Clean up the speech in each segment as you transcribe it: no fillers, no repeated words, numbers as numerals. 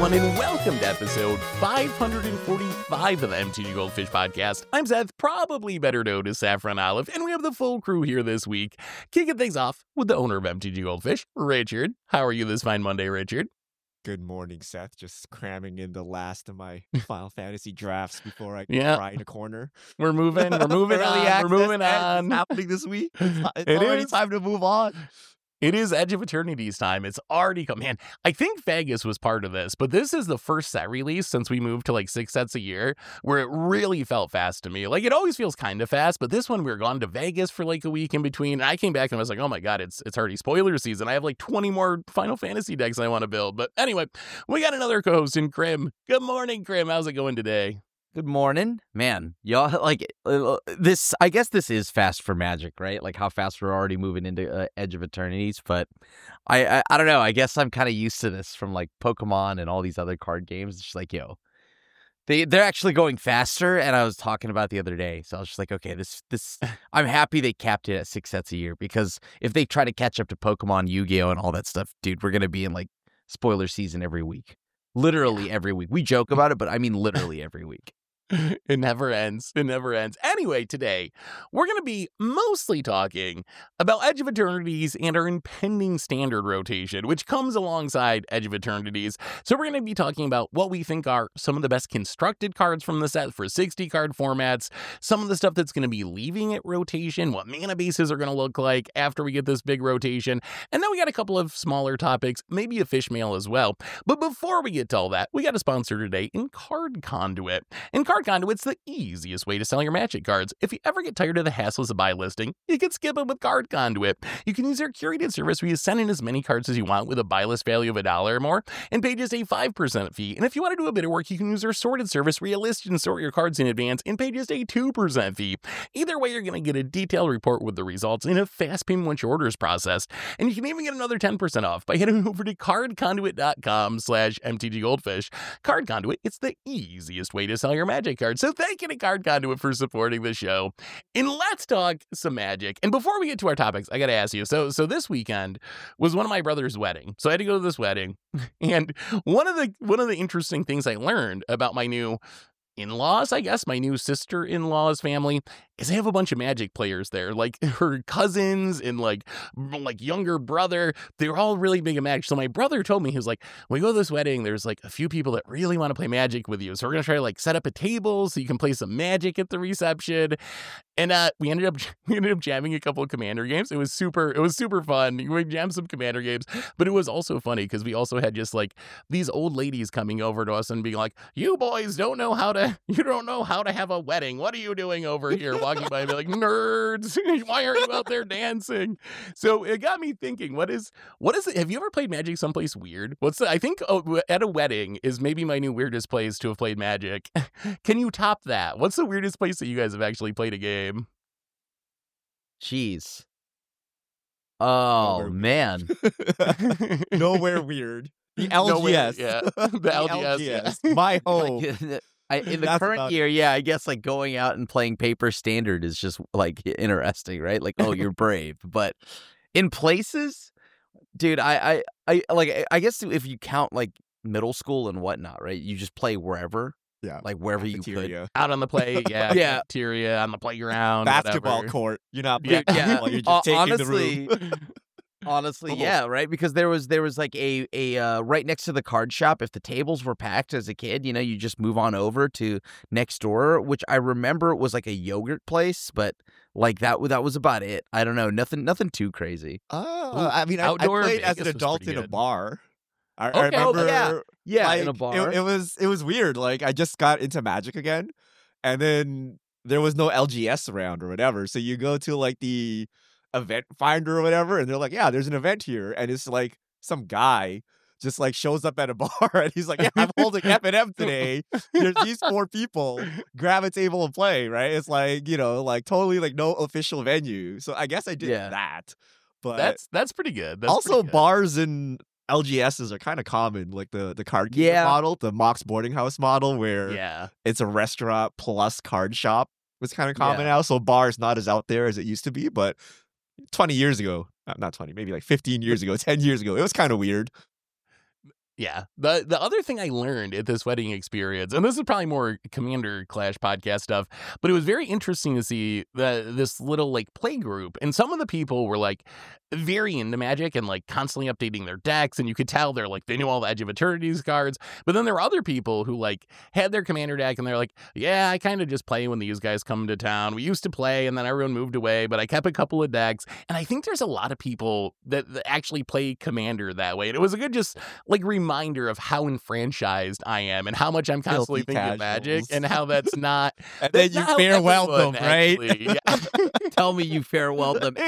everyone, and welcome to episode 545 of the MTG Goldfish podcast. I'm Seth, probably better known as Saffron Olive, and we have the full crew here this week. Kicking things off with the owner of MTG Goldfish, Richard. How are you this fine Monday, Richard? Good morning, Seth. Just cramming in the last of my Final Fantasy drafts before I cry in a corner. We're moving on. We're moving on. It's happening this week. It's It already is. time to move on. It is Edge of Eternity's time. It's already come. Man, I think Vegas was part of this, but this is the first set release since we moved to like 6 sets a year where it really felt fast to me. Like, it always feels kind of fast, but this one we were gone to Vegas for like a week in between. And I came back and I was like, oh my God, it's already spoiler season. I have like 20 more Final Fantasy decks I want to build. But anyway, we got another co-host in Krim. Good morning, Krim. How's it going today? Good morning, man. Y'all like this. I guess this is fast for Magic, right? Like how fast we're already moving into Edge of Eternities. But I don't know. I guess I'm kind of used to this from like Pokemon and all these other card games. It's just like, they're actually going faster. And I was talking about the other day, so I was just like, okay, this. I'm happy they capped it at 6 sets a year, because if they try to catch up to Pokemon, Yu-Gi-Oh, and all that stuff, dude, we're gonna be in like spoiler season every week. Literally every week. We joke about it, but I mean literally every week. It never ends. It never ends. Anyway, today, we're going to be mostly talking about Edge of Eternities and our impending standard rotation, which comes alongside Edge of Eternities. So we're going to be talking about what we think are some of the best constructed cards from the set for 60-card formats, some of the stuff that's going to be leaving it rotation, what mana bases are going to look like after we get this big rotation, and then we got a couple of smaller topics, maybe a fish mail as well. But before we get to all that, we got a sponsor today in Card Conduit. And Card Conduit's the easiest way to sell your Magic cards. If you ever get tired of the hassles of buy listing, you can skip it with Card Conduit. You can use their curated service where you send in as many cards as you want with a buy list value of $1 or more and pay just a 5% fee. And if you want to do a bit of work, you can use their sorted service where you list and sort your cards in advance and pay just a 2% fee. Either way, you're going to get a detailed report with the results in a fast payment once your order is processed. And you can even get another 10% off by heading over to cardconduit.com/MTGGoldfish. Card Conduit, it's the easiest way to sell your Magic cards. So thank you to Card Conduit for supporting the show. And let's talk some Magic. And before we get to our topics, I got to ask you. So this weekend was one of my brother's wedding. So I had to go to this wedding. And one of the interesting things I learned about my new in-laws, I guess, my new sister-in-law's family, is they have a bunch of Magic players there, like her cousins and like younger brother. They're all really big at Magic. So my brother told me, he was like, when we go to this wedding, there's like a few people that really want to play Magic with you. So we're going to try to like set up a table so you can play some Magic at the reception. And we ended up jamming a couple of Commander games. It was super fun. We jammed some Commander games, but it was also funny because we also had just like these old ladies coming over to us and being like, you boys don't know how to have a wedding. What are you doing over here? Walking by and be like, nerds, why aren't you out there dancing? So it got me thinking, what is it? Have you ever played Magic someplace weird? I think at a wedding is maybe my new weirdest place to have played Magic. Can you top that? What's the weirdest place that you guys have actually played a game? Jeez. Oh, man. Nowhere weird. The LGS. Nowhere, yeah. The LGS. Yeah. My home. In the current year, I guess like going out and playing Paper Standard is just like interesting, right? Like, oh, you're brave. But in places, dude, I guess if you count like middle school and whatnot, right? You just play wherever. Yeah. Like wherever you could. Out on the play, yeah. Yeah. Cafeteria, on the playground. Basketball whatever. court. You're not Yeah. playing basketball, you're just taking Honestly, the room. Honestly, Almost. yeah, right? Because there was like a right next to the card shop. If the tables were packed as a kid, you just move on over to next door, which I remember was like a yogurt place, but like that was about it. I don't know, nothing too crazy. I mean, I Outdoor played as Vegas an was adult pretty in a good. bar. I Okay. remember, Yeah, like, in a bar. It was weird. Like, I just got into Magic again, and then there was no LGS around or whatever. So you go to like the event finder or whatever, and they're like, yeah, there's an event here, and it's like some guy just like shows up at a bar and he's like, yeah, I'm holding F&M today. There's these 4 people, grab a table and play, right? It's like, like totally like no official venue. So I guess I did that. But that's pretty good. That's also pretty good. bars and LGSs are kind of common, like the card game model, the Mox Boarding House model, where it's a restaurant plus card shop. It's kind of common now. So bars not as out there as it used to be, but 20 years ago, not 20, maybe like 15 years ago, 10 years ago, it was kind of weird. Yeah. The other thing I learned at this wedding experience, and this is probably more Commander Clash podcast stuff, but it was very interesting to see this little like play group, and some of the people were like very into Magic and like constantly updating their decks, and you could tell they're like they knew all the Edge of Eternity's cards. But then there were other people who like had their Commander deck, and they're like, yeah, I kind of just play when these guys come to town. We used to play, and then everyone moved away, but I kept a couple of decks. And I think there's a lot of people that actually play Commander that way, and it was a good just like reminder of how enfranchised I am and how much I'm constantly Filthy thinking of Magic, casuals. and how that's not. And then that's you not how farewell everyone them, right? actually- yeah. Tell me you farewelled them.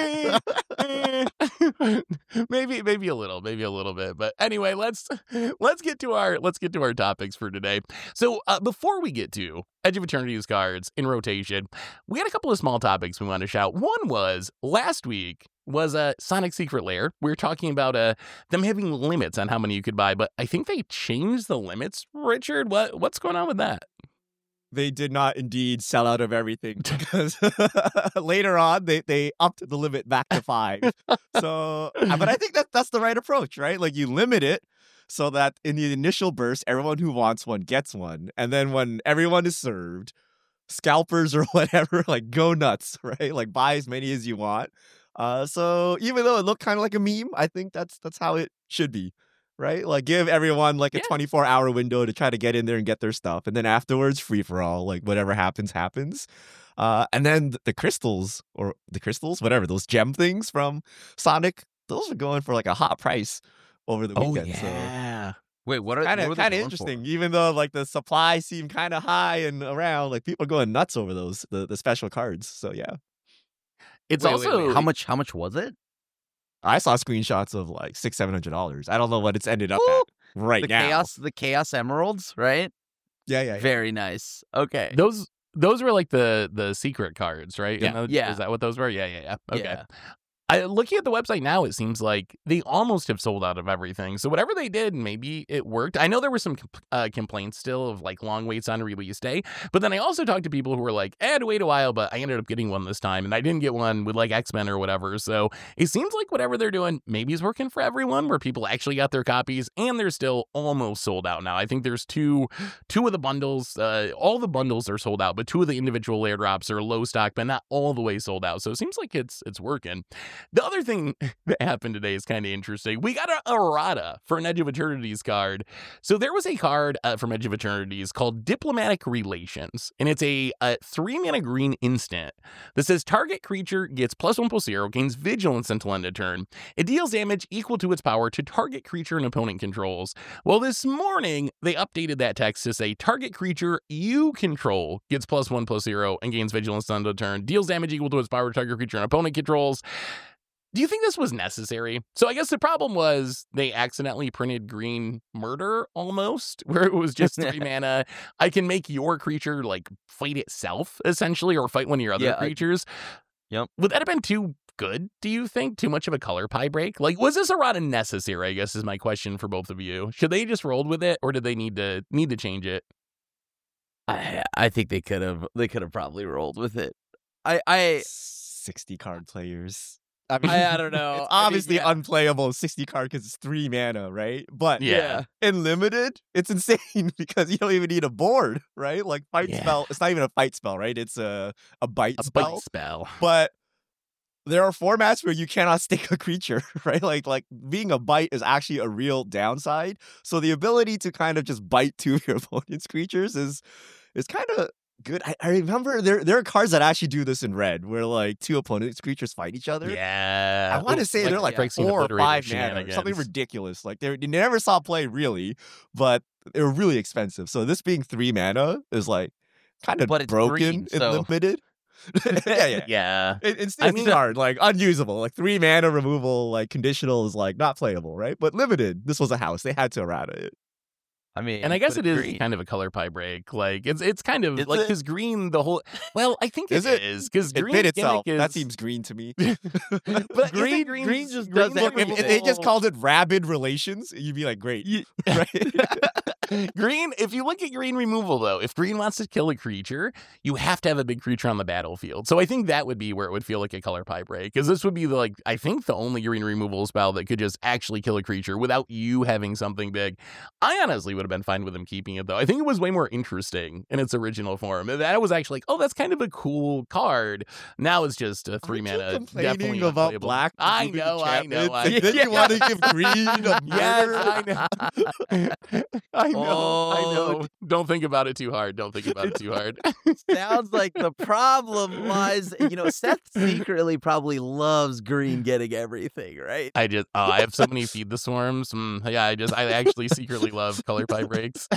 maybe a little bit, but anyway, let's get to our topics for today. So before we get to Edge of Eternity's cards in rotation, we had a couple of small topics we wanted to shout. One was last week was a Sonic Secret Lair. We were talking about them having limits on how many you could buy, but I think they changed the limits. Richard, what's going on with that? They did not indeed sell out of everything because later on they upped the limit back to 5. So, but I think that's the right approach, right? Like you limit it so that in the initial burst, everyone who wants one gets one, and then when everyone is served, scalpers or whatever, like go nuts, right? Like buy as many as you want. So even though it looked kind of like a meme, I think that's how it should be. Right? Like give everyone like a 24-hour window to try to get in there and get their stuff. And then afterwards, free for all, like whatever happens. And then the crystals, whatever, those gem things from Sonic, those are going for like a hot price over the weekend. Yeah. Wait, what are Kind they of going interesting, even though like the supply seemed kind of high and around, like people are going nuts over those, the special cards. So yeah. It's Wait, also how much was it? I saw screenshots of like $600-700. I don't know what it's ended up Ooh, at right now. The Chaos Emeralds, right? Yeah. Very nice. Okay. those were like the secret cards, right? Yeah. Yeah. Is that what those were? Yeah. Okay. Yeah. Looking at the website now, it seems like they almost have sold out of everything. So whatever they did, maybe it worked. I know there were some complaints still of like long waits on release day, but then I also talked to people who were like, I had to wait a while, but I ended up getting one this time, and I didn't get one with like X-Men or whatever. So it seems like whatever they're doing maybe is working for everyone, where people actually got their copies, and they're still almost sold out now. I think there's two of the bundles. All the bundles are sold out, but 2 of the individual layer drops are low stock, but not all the way sold out. So it seems like it's working. The other thing that happened today is kind of interesting. We got an errata for an Edge of Eternity's card. So there was a card from Edge of Eternity's called Diplomatic Relations, and it's a 3-mana green instant that says target creature gets +1/+0, gains vigilance until end of turn. It deals damage equal to its power to target creature an opponent controls. Well, this morning they updated that text to say target creature you control gets +1/+0 and gains vigilance until end of turn, deals damage equal to its power to target creature an opponent controls. Do you think this was necessary? So I guess the problem was they accidentally printed green murder almost, where it was just 3 mana. I can make your creature like fight itself essentially, or fight one of your other creatures. Yep. Would that have been too good, do you think? Too much of a color pie break? Like, was this errata necessary, I guess is my question for both of you. Should they just rolled with it, or did they need to change it? I think they could have probably rolled with it. I 60 card players. I mean, I don't know. It's obviously unplayable 60 card because it's 3 mana, right? But Yeah. in limited, it's insane because you don't even need a board, right? Like fight spell. It's not even a fight spell, right? It's a bite spell. Bite spell. But there are formats where you cannot stick a creature, right? Like being a bite is actually a real downside. So the ability to kind of just bite 2 of your opponent's creatures is kind of good. I remember there are cards that actually do this in red, where like 2 opponents' creatures fight each other. Yeah. I want to say they're like Phyrexian 4 or Obliterator 5 mana, shenanigans. something ridiculous. Like they never saw play really, but they were really expensive. So this being 3 mana is like kind of But it's broken green, and so- limited. yeah. Yeah. It's I mean- hard, like unusable. Like 3 mana removal, like conditional is like not playable, right? But limited. This was a house. They had to errata it. I mean, And I guess but it is green. kind of a color pie break. Like it's kind of Is like it? because green the whole. Well, I think Is it it? is because It green fit itself. gimmick That is, seems green to me. But Green- green green just does Look, if they just called it rabid relations, you'd be like, great. Right? Green, if you look at green removal, though, if green wants to kill a creature, you have to have a big creature on the battlefield. So I think that would be where it would feel like a color pie break, because this would be, I think the only green removal spell that could just actually kill a creature without you having something big. I honestly would have been fine with him keeping it, though. I think it was way more interesting in its original form. That was actually that's kind of a cool card. Now it's just a 3-mana. Complaining about unplayable. black. I know. And then you want to give green a Yes, murder? I know. I know. Don't think about it too hard. Sounds like the problem lies, Seth secretly probably loves green getting everything, right? I have so many Feed the Swarms. I actually secretly love color pie breaks.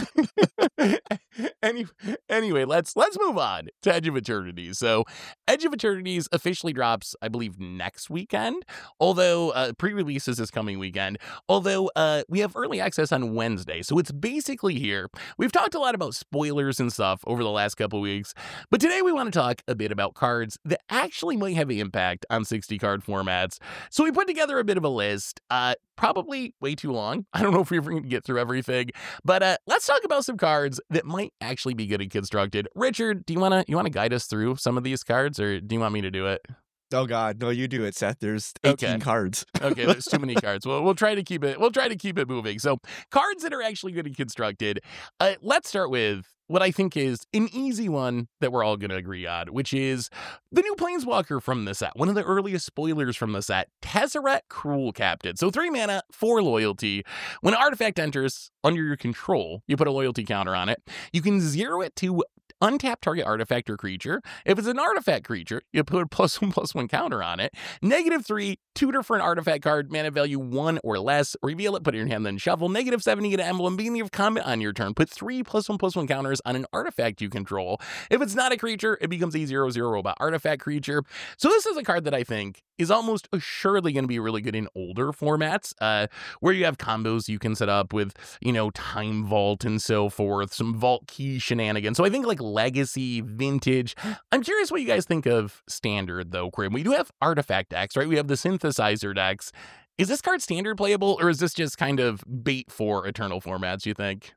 Anyway, let's move on to Edge of Eternity. So Edge of Eternities officially drops, I believe, next weekend, although pre-release is this coming weekend, although we have early access on Wednesday, so it's basically here. We've talked a lot about spoilers and stuff over the last couple weeks, but today we want to talk a bit about cards that actually might have an impact on 60 card formats. So we put together a bit of a list, probably way too long. I don't know if we're going to get through everything, but let's talk about some cards that might actually be good and constructed. Richard, do you want to guide us through some of these cards, or do you want me to do it? Oh God, no! You do it, Seth. There's 18 cards. Okay, there's too many cards. We'll try to keep it. We'll try to keep it moving. So cards that are actually good and constructed. Let's start with what I think is an easy one that we're all going to agree on, which is the new Planeswalker from the set. One of the earliest spoilers from the set, Tezzeret Cruel Captain. So 3 mana, 4 loyalty. When an artifact enters under your control, you put a loyalty counter on it. You can 0 it to untap target artifact or creature. If it's an artifact creature, you put a +1/+1 counter on it. -3, tutor for an artifact card, mana value 1 or less. Reveal it, put it in your hand, then shuffle. -7, you get an emblem. Beginning of combat on your turn, put 3 +1/+1 counters on an artifact you control. If it's not a creature, it becomes a 0/0 robot artifact creature. So this is a card that I think is almost assuredly going to be really good in older formats, where you have combos you can set up with, Time Vault and so forth, some Vault Key shenanigans. So I think Legacy, Vintage. I'm curious what you guys think of Standard, though, Krim. We do have artifact decks, right? We have the Synthesizer decks. Is this card Standard playable, or is this just kind of bait for Eternal formats, you think?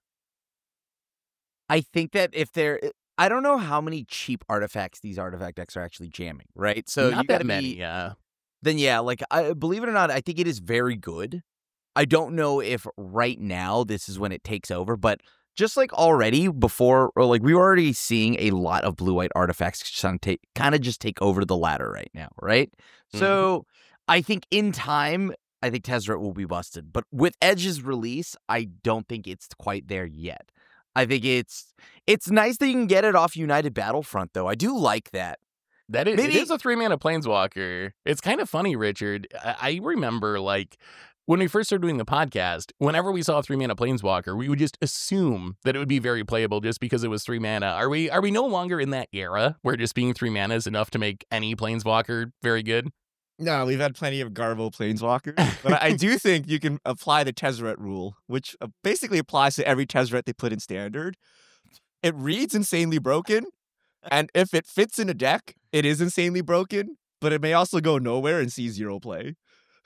I think that I don't know how many cheap artifacts these artifact decks are actually jamming, right? So not you gotta that many, yeah. Then yeah, I believe it or not, I think it is very good. I don't know if right now this is when it takes over, but just already before, or we're already seeing a lot of blue-white artifacts kind of just take over the ladder right now, right? Mm-hmm. So I think in time, I think Tezzeret will be busted. But with Edge's release, I don't think it's quite there yet. I think it's nice that you can get it off United Battlefront, though. I do like that. It is a 3-mana Planeswalker. It's kind of funny, Richard. I remember, when we first started doing the podcast, whenever we saw a 3-mana Planeswalker, we would just assume that it would be very playable just because it was 3 mana. Are we no longer in that era where just being 3 mana is enough to make any Planeswalker very good? No, we've had plenty of Garbo Planeswalkers, but I do think you can apply the Tezzeret rule, which basically applies to every Tezzeret they put in Standard. It reads insanely broken, and if it fits in a deck, it is insanely broken, but it may also go nowhere and see 0 play.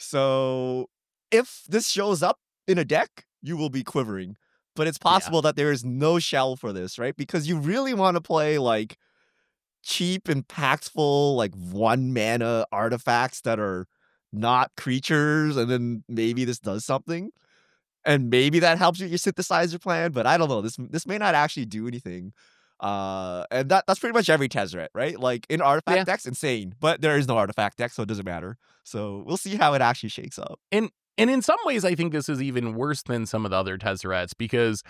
So if this shows up in a deck, you will be quivering. But it's possible that there is no shell for this, right? Because you really want to play cheap, impactful, 1 mana artifacts that are not creatures, and then maybe this does something. And maybe that helps you with your synthesizer plan, but I don't know. This may not actually do anything. And that's pretty much every Tezzeret, right? In artifact decks, insane. But there is no artifact deck, so it doesn't matter. So we'll see how it actually shakes up. And in some ways, I think this is even worse than some of the other Tezzerets because,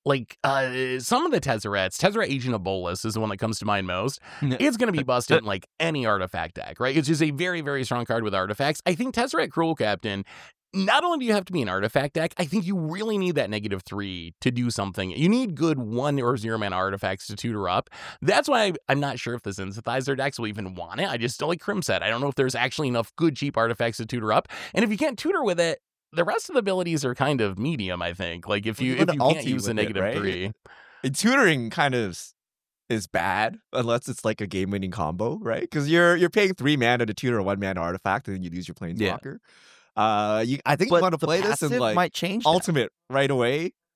some of the Tezzerets, Tezzeret Agent of Bolas is the one that comes to mind most. It's going to be busted in, any artifact deck, right? It's just a very, very strong card with artifacts. I think Tezzeret Cruel Captain, not only do you have to be an artifact deck, I think you really need that -3 to do something. You need good 1 or 0 mana artifacts to tutor up. That's why I'm not sure if the Synthesizer decks will even want it. I just, like Krim said, I don't know if there's actually enough good, cheap artifacts to tutor up. And if you can't tutor with it, the rest of the abilities are kind of medium, I think. If you can't use the -3. And tutoring kind of is bad unless it's a game-winning combo, right? Because you're paying 3 mana to tutor a 1 mana artifact, and then you lose your Planeswalker. I think you want to play this in might change Ultimate right away.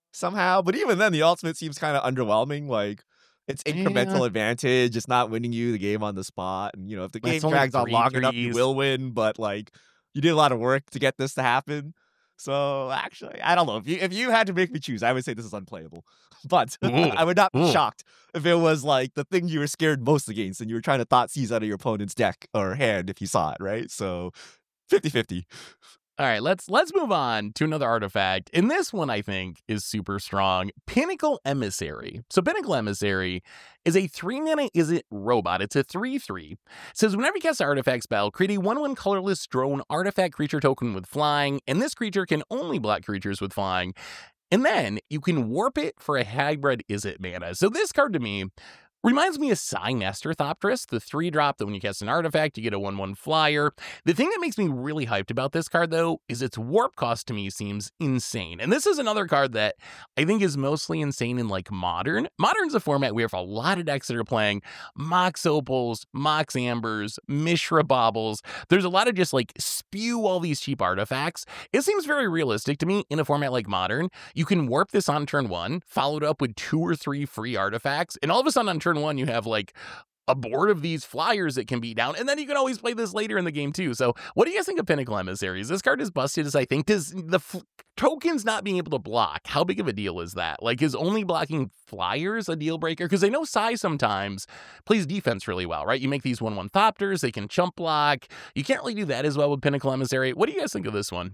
somehow. But even then, the ultimate seems kind of underwhelming. Like, it's incremental advantage. It's not winning you the game on the spot. And, if the game It's only drags on 3 long enough, you threes. will win. But, like, you did a lot of work to get this to happen. So, actually, I don't know. If you had to make me choose, I would say this is unplayable. But I would not be shocked if it was, like, the thing you were scared most against and you were trying to thought seize out of your opponent's deck or hand if you saw it, right? So, 50-50. All right, let's move on to another artifact. And this one, I think, is super strong. Pinnacle Emissary. So Pinnacle Emissary is a 3-mana Izzet robot. It's a 3/3. It says whenever you cast an artifact spell, create a 1/1 colorless drone artifact creature token with flying, and this creature can only block creatures with flying. And then you can warp it for a hybrid Izzet mana. So this card to me reminds me of Sai Master Thopters, the 3-drop that when you cast an artifact, you get a 1/1 flyer. The thing that makes me really hyped about this card, though, is its warp cost to me seems insane. And this is another card that I think is mostly insane in, like, Modern. Modern's a format we have a lot of decks that are playing Mox Opals, Mox Ambers, Mishra Baubles. There's a lot of just, like, spew all these cheap artifacts. It seems very realistic to me in a format like Modern. You can warp this on turn 1, followed up with 2 or 3 free artifacts, and all of a sudden on turn 1, you have, like, a board of these flyers that can beat down, and then you can always play this later in the game, too. So what do you guys think of Pinnacle Emissaries? This card is busted as I think. Does the tokens not being able to block, how big of a deal is that? Like, is only blocking flyers a deal breaker? Because I know Sai sometimes plays defense really well, right? You make these 1/1 Thopters, they can chump block. You can't really do that as well with Pinnacle Emissary. What do you guys think of this one?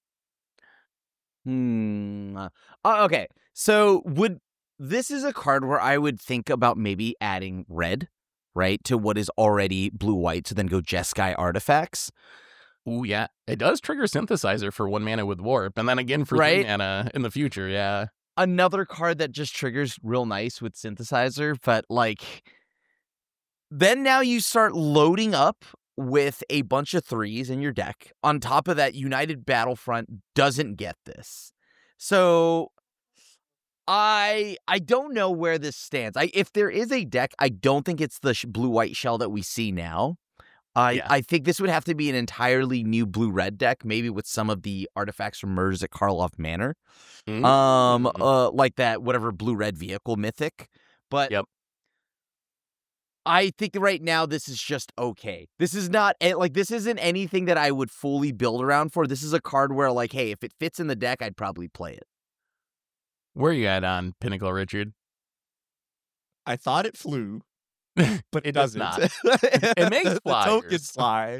Okay, so this is a card where I would think about maybe adding red, right, to what is already blue-white, so then go Jeskai artifacts. Ooh, yeah. It does trigger Synthesizer for 1 mana with Warp, and then again for 3 mana in the future, yeah. Another card that just triggers real nice with Synthesizer, but, like, then now you start loading up with a bunch of 3s in your deck. On top of that, United Battlefront doesn't get this. So I don't know where this stands. If there is a deck, I don't think it's the blue-white shell that we see now. I think this would have to be an entirely new blue-red deck, maybe with some of the artifacts from Murders at Karlov Manor. Like that whatever blue-red vehicle mythic. But I think right now this is just okay. This is not, like, this isn't anything that I would fully build around for. This is a card where, like, hey, if it fits in the deck, I'd probably play it. Where are you at on Pinnacle, Richard? I thought it flew, but it doesn't. Does not. It makes flyers. The tokens fly.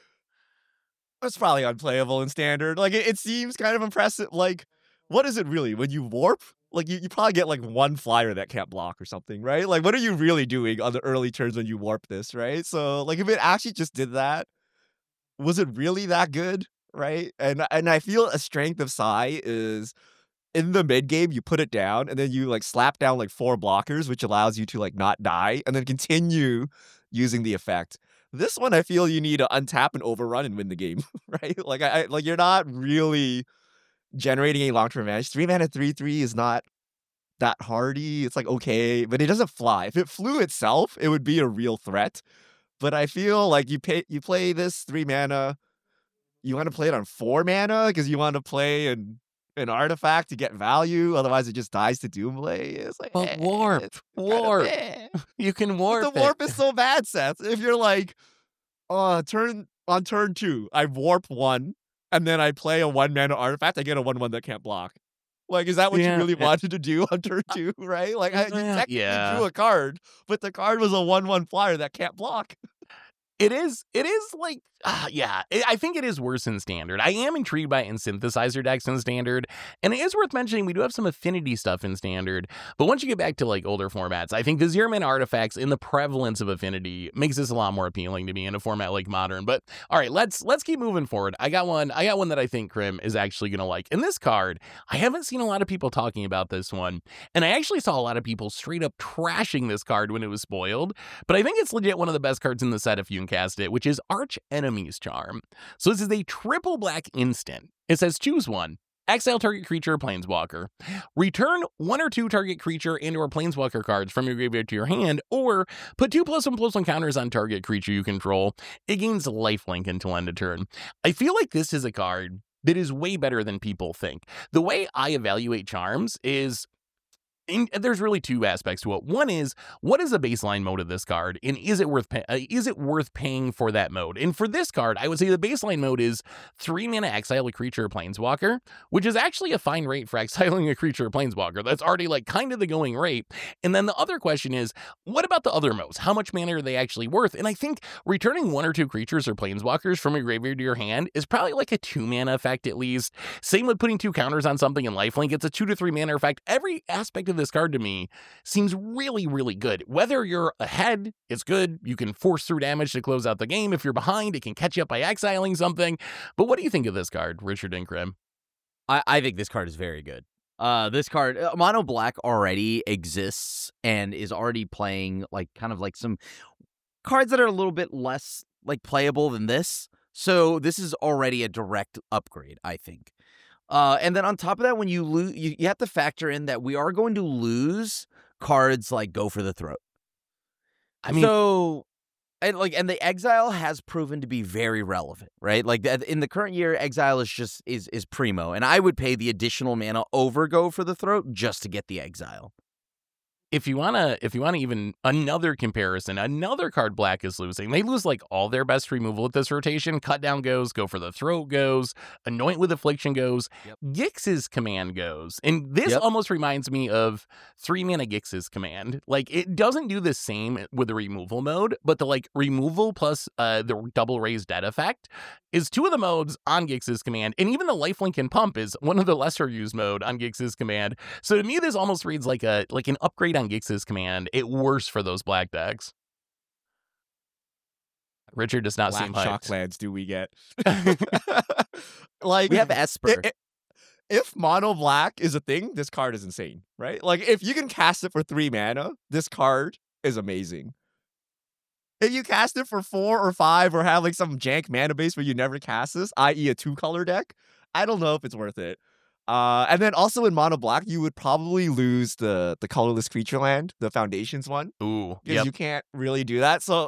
It's probably unplayable in Standard. Like, it seems kind of impressive. Like, what is it really? When you warp, like, you probably get, like, 1 flyer that can't block or something, right? Like, what are you really doing on the early turns when you warp this, right? So, like, if it actually just did that, was it really that good, right? And I feel a strength of Sai is in the mid game, you put it down, and then you, like, slap down, like, 4 blockers, which allows you to, like, not die, and then continue using the effect. This one, I feel you need to untap and overrun and win the game, right? Like, like, you're not really generating a long-term advantage. 3-mana 3/3 is not that hardy. It's, like, okay, but it doesn't fly. If it flew itself, it would be a real threat. But I feel like you play this 3 mana, you want to play it on 4 mana because you want to play an artifact to get value. Otherwise, it just dies to Doomblade. It's like, but warp. You can warp. But the warp is so bad, Seth. If you're like, on turn 2, I warp 1, and then I play a 1 mana artifact, I get a 1/1 that can't block. Like, is that what you really wanted to do on turn 2, right? Like, you technically drew a card, but the card was a 1/1 flyer that can't block. It is like, I think it is worse in Standard. I am intrigued by it in Synthesizer decks in Standard, and it is worth mentioning we do have some Affinity stuff in Standard, but once you get back to, like, older formats, I think the 0-mana artifacts and the prevalence of Affinity makes this a lot more appealing to me in a format like Modern. But all right, let's keep moving forward. I got one that I think Krim is actually going to like. And this card, I haven't seen a lot of people talking about this one, and I actually saw a lot of people straight up trashing this card when it was spoiled, but I think it's legit one of the best cards in the set if you can cast it, which is Arch Enemy's Charm. So this is a triple black instant. It says choose one. Exile target creature or planeswalker. Return 1 or 2 target creature and or planeswalker cards from your graveyard to your hand, or put 2+1/+1 counters on target creature you control. It gains lifelink until end of turn. I feel like this is a card that is way better than people think. The way I evaluate charms is there's really two aspects to it. One is, what is the baseline mode of this card, and is it worth paying for that mode? And for this card, I would say the baseline mode is 3 mana exile a creature or planeswalker, which is actually a fine rate for exiling a creature or planeswalker. That's already like kind of the going rate. And then the other question is, what about the other modes? How much mana are they actually worth? And I think returning 1 or 2 creatures or planeswalkers from your graveyard to your hand is probably like a 2 mana effect at least. Same with putting 2 counters on something in lifelink. It's a 2 to 3 mana effect. Every aspect of this card to me seems really, really good. Whether you're ahead, it's good. You can force through damage to close out the game. If you're behind, it can catch you up by exiling something. But what do you think of this card, Richard and Krim? I think this card is very good. This card, Mono Black already exists and is already playing like kind of like some cards that are a little bit less like playable than this. So this is already a direct upgrade, I think. And then on top of that, when you lose, you have to factor in that we are going to lose cards like Go for the Throat. I mean, and the exile has proven to be very relevant, right? Like in the current year, exile is primo, and I would pay the additional mana over Go for the Throat just to get the exile. If you wanna even another comparison, another card Black is losing. They lose like all their best removal at this rotation. Cut Down goes, Go for the Throat goes, Anoint with Affliction goes, Gix's Command goes. And this almost reminds me of 3 mana Gix's Command. Like, it doesn't do the same with the removal mode, but the like removal plus the double raised dead effect is 2 of the modes on Gix's Command. And even the lifelink and pump is one of the lesser used mode on Gix's Command. So to me, this almost reads like an upgrade on Gix's Command. It worse for those Black decks. Richard does not seem hyped. Shock lands do we get? Like, we have Esper. If Mono Black is a thing, this card is insane, right? Like, if you can cast it for 3 mana, this card is amazing. If you cast it for 4 or 5 or have like some jank mana base where you never cast this, i.e. a 2-color deck, I don't know if it's worth it. And then also in Mono Black, you would probably lose the colorless creature land, the Foundations one. Ooh, because you can't really do that. So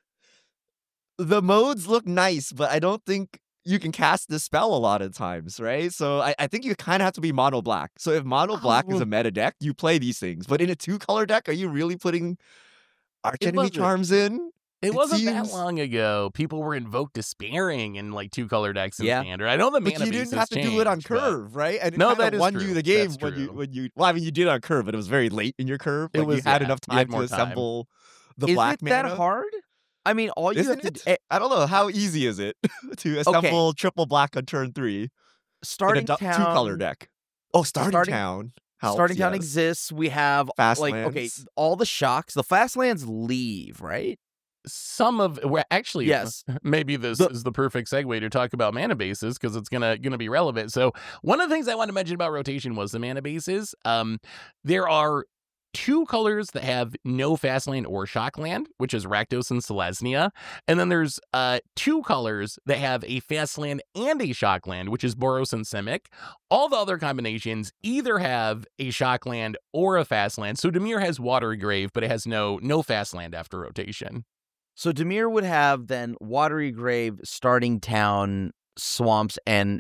the modes look nice, but I don't think you can cast this spell a lot of times, right? So I think you kind of have to be Mono Black. So if Mono Black is a meta deck, you play these things. But in a 2-color deck, are you really putting Archenemy Charms in? It wasn't that long ago. People were Invoke Despairing in like 2-color decks in Standard. I know the mana but you didn't have to do it on curve, right? And no, it that is won true. you the game That's when you. Well, I mean, you did it on curve, but it was very late in your curve. Like, you had enough time to assemble the black mana. Is it that hard? I mean, all you have to. I don't know. How easy is it to assemble triple black on turn 3? Starting in a Town 2-color deck. Oh, Starting Town. Starting Town exists. We have fast like lands. all the shocks. The fast lands leave, right? Some of actually, yes. Maybe this is the perfect segue to talk about mana bases because it's gonna be relevant. So one of the things I wanted to mention about rotation was the mana bases. There are 2 colors that have no fast land or shock land, which is Rakdos and Selesnya, and then there's 2 colors that have a fast land and a shock land, which is Boros and Simic. All the other combinations either have a shock land or a fast land. So Dimir has Watery Grave, but it has no fast land after rotation. So Dimir would have then Watery Grave, Starting Town, Swamps, and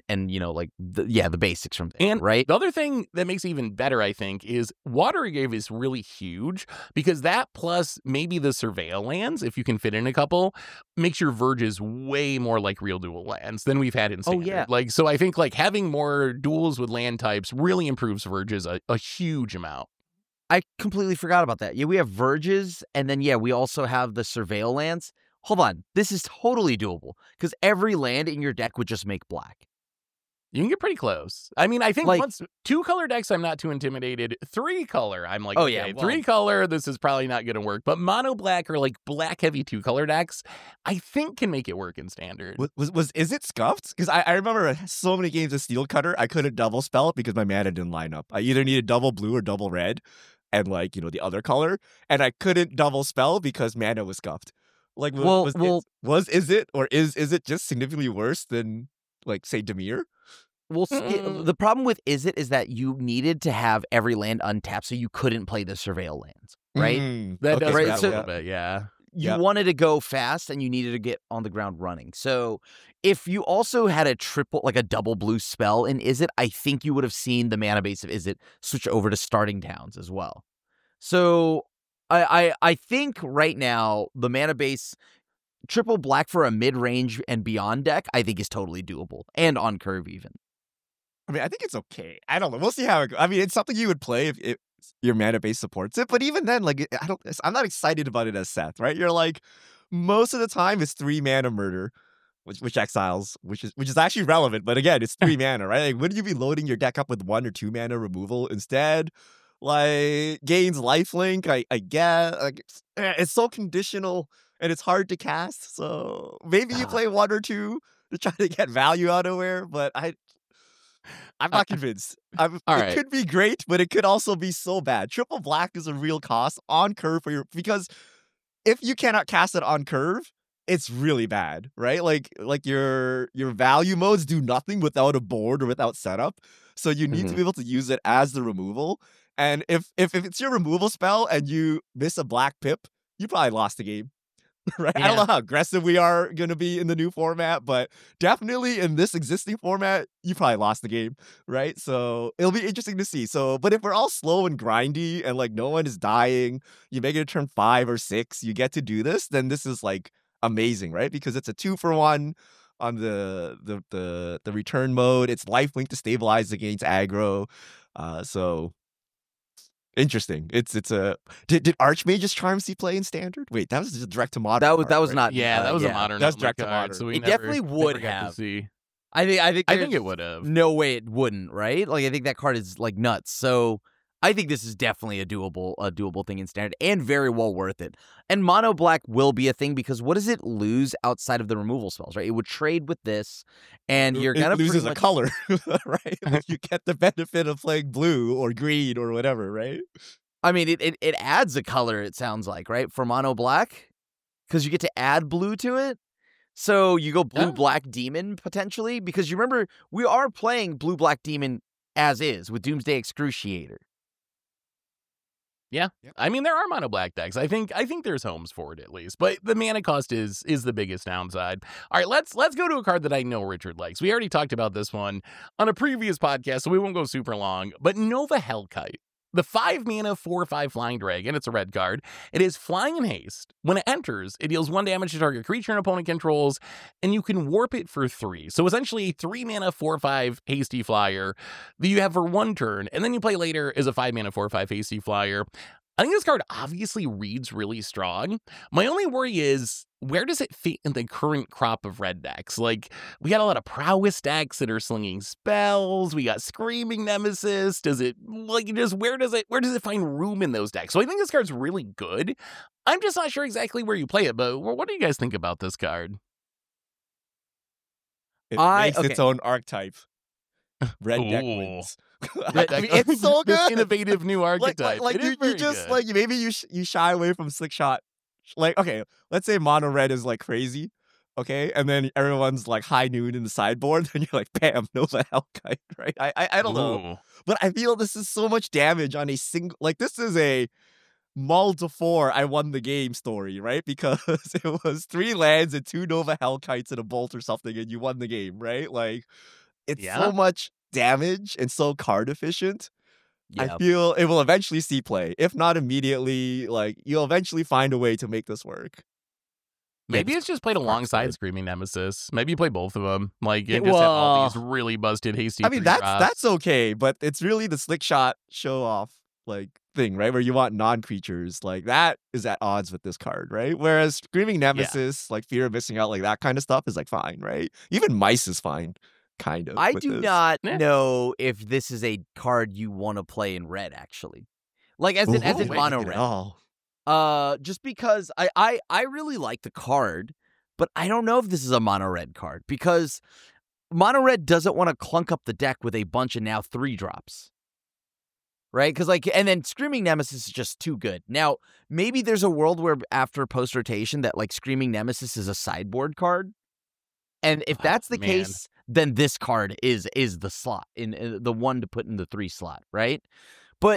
the basics from there, and right? The other thing that makes it even better, I think, is Watery Grave is really huge because that plus maybe the Surveil lands, if you can fit in a couple, makes your Verges way more like real dual lands than we've had in Standard. Oh, yeah. Like, so I think like having more duels with land types really improves Verges a huge amount. I completely forgot about that. Yeah, we have Verges, and then, we also have the Surveil lands. Hold on. This is totally doable, because every land in your deck would just make black. You can get pretty close. I mean, I think once 2-color decks, I'm not too intimidated. 3-color, I'm like, 3-color, this is probably not going to work. But Mono Black or like black heavy 2-color decks, I think can make it work in Standard. Is it scuffed? Because I remember so many games of Steel Cutter, I couldn't double spell it because my mana didn't line up. I either needed double blue or double red, and the other color, and I couldn't double spell because mana was scuffed. Like, is it just significantly worse than like say Dimir? Well, the problem with is that you needed to have every land untapped, so you couldn't play the Surveil lands, right? That does right? a little bit, yeah. you Yep. wanted to go fast and you needed to get on the ground running. So if you also had a triple, like a double blue spell in Izzet, I think you would have seen the mana base of Izzet switch over to starting towns as well. So I think right now the mana base triple black for a mid-range and beyond deck, I think is totally doable and on curve even. I mean, I think it's okay. I don't know. We'll see how it goes. I mean, it's something you would play if your mana base supports it. But even then, like, I'm not excited about it as Seth, right? You're like, most of the time it's 3 mana murder, which exiles, which is actually relevant. But again, it's 3 mana, right? Like, wouldn't you be loading your deck up with 1 or 2 mana removal instead? Like, gains lifelink, I get. Like, it's so conditional and it's hard to cast. So maybe you play 1 or 2 to try to get value out of where, but I'm not convinced. All right. It could be great, but it could also be so bad. Triple black is a real cost on curve because if you cannot cast it on curve, it's really bad, right? Like your value modes do nothing without a board or without setup. So you need to be able to use it as the removal. And if it's your removal spell and you miss a black pip, you probably lost the game. Right? Yeah. I don't know how aggressive we are going to be in the new format, but definitely in this existing format, you probably lost the game, right? So it'll be interesting to see. So, but if we're all slow and grindy and like no one is dying, you make it a turn 5 or 6, you get to do this, then this is like amazing, right? Because it's a 2-for-1 on the return mode. It's lifelink to stabilize against aggro. So interesting. It's a did Archmage's Charm see play in standard? Wait, that was just direct to modern. That was right? not. Yeah, that was a modern. That's only direct to card, modern. So we It never, definitely would never got to have. see. I think I think it would have. No way it wouldn't, right? Like I think that card is like nuts. So I think this is definitely a doable thing in standard and very well worth it. And mono black will be a thing because what does it lose outside of the removal spells, right? It would trade with this, and you're gonna it loses pretty a much- color, right? Like you get the benefit of playing blue or green or whatever, right? I mean, it adds a color. It sounds like, right, for mono black, because you get to add blue to it. So you go blue black demon potentially because you remember we are playing blue black demon as is with Doomsday Excruciator. Yeah. Yep. I mean, there are mono black decks. I think there's homes for it at least, but the mana cost is the biggest downside. All right, let's go to a card that I know Richard likes. We already talked about this one on a previous podcast, so we won't go super long. But Nova Hellkite, the 5 mana 4/5 flying dragon. It's a red card. It is flying in haste. When it enters, it deals 1 damage to target creature an opponent controls, and you can warp it for 3. So essentially, a 3 mana 4/5 hasty flyer that you have for 1 turn, and then you play later as a 5 mana 4/5 hasty flyer. I think this card obviously reads really strong. My only worry is, where does it fit in the current crop of red decks? Like, we got a lot of prowess decks that are slinging spells. We got Screaming Nemesis. Does it, like, just where does it find room in those decks? So I think this card's really good. I'm just not sure exactly where you play it, but what do you guys think about this card? It makes its own archetype. Red deck Ooh. wins. Red I mean, deck- it's so this good. innovative new archetype. Like It is you very just good. like maybe you shy away from slick shot. Like, okay, let's say mono red is like crazy, okay, and then everyone's like high noon in the sideboard, then you're like, bam, Nova Hellkite, right? I don't know, Ooh. but I feel this is so much damage on a single. Like, this is a mull to 4. I won the game story, right? Because it was 3 lands and 2 Nova Hellkites and a bolt or something, and you won the game, right? Like, it's Yeah. so much damage and so card efficient. Yeah. I feel it will eventually see play. If not immediately, like, you'll eventually find a way to make this work. Maybe Yeah, it's just played Spark's alongside good. Screaming Nemesis. Maybe you play both of them. Like, and Yeah, just have all well- these really busted hasty. I mean, 3 that's drops. okay, but it's really the slick shot show off like thing, right? Where you want non-creatures, like that is at odds with this card, right? Whereas Screaming Nemesis, like fear of missing out, like that kind of stuff is like fine, right? Even mice is fine, kind of. I with do this. not Yeah. know if this is a card you want to play in red, actually. Like as in Ooh, mono wait, red. oh. Just because I really like the card, but I don't know if this is a mono red card because mono red doesn't want to clunk up the deck with a bunch of now 3 drops. Right? Because and then Screaming Nemesis is just too good. Now, maybe there's a world where after post rotation that like Screaming Nemesis is a sideboard card. And if that's the Man. case, then this card is the slot in the one to put in the 3 slot, right? But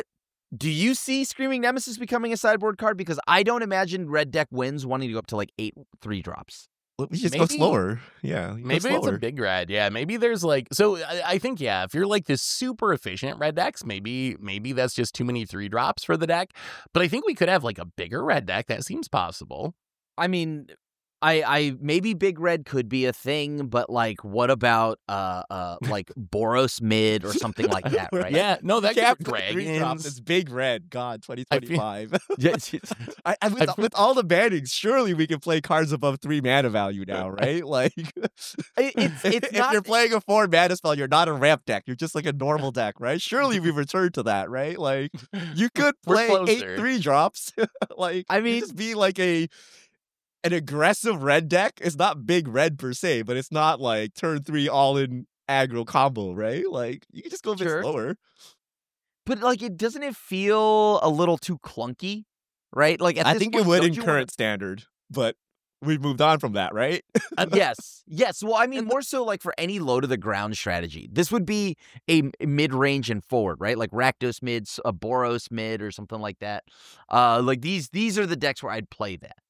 Do you see Screaming Nemesis becoming a sideboard card? Because I don't imagine red deck wins wanting to go up to like 8 3-drops. We just go slower. Yeah. Maybe it's a big red. Yeah. Maybe there's like, so I think, yeah, if you're like this super efficient red decks, maybe that's just too many 3-drops for the deck. But I think we could have like a bigger red deck. That seems possible. I mean, I maybe big red could be a thing, but like, what about like Boros mid or something like that, right? Yeah, no, that Cap could for dragons. 3-drops. It's big red. God, 2025. Yeah, With all the bannings, surely we can play cards above 3 mana value now, right? Like, it's if not. you're playing a 4 mana spell, you're not a ramp deck. You're just like a normal deck, right? Surely we return to that, right? Like, you could We're play 8 closer. 3-drops. Like, I mean- just be like an aggressive red deck. It's not big red per se, but it's not like turn 3 all in aggro combo, right? Like, you can just go a bit Sure. slower. But like, doesn't it feel a little too clunky, right? Like, at I this think point, it would don't in you current standard, but we've moved on from that, right? Yes. Well, I mean, more so like for any low to the ground strategy. This would be a mid range and forward, right? Like Rakdos mid, a Boros mid, or something like that. Like these are the decks where I'd play that.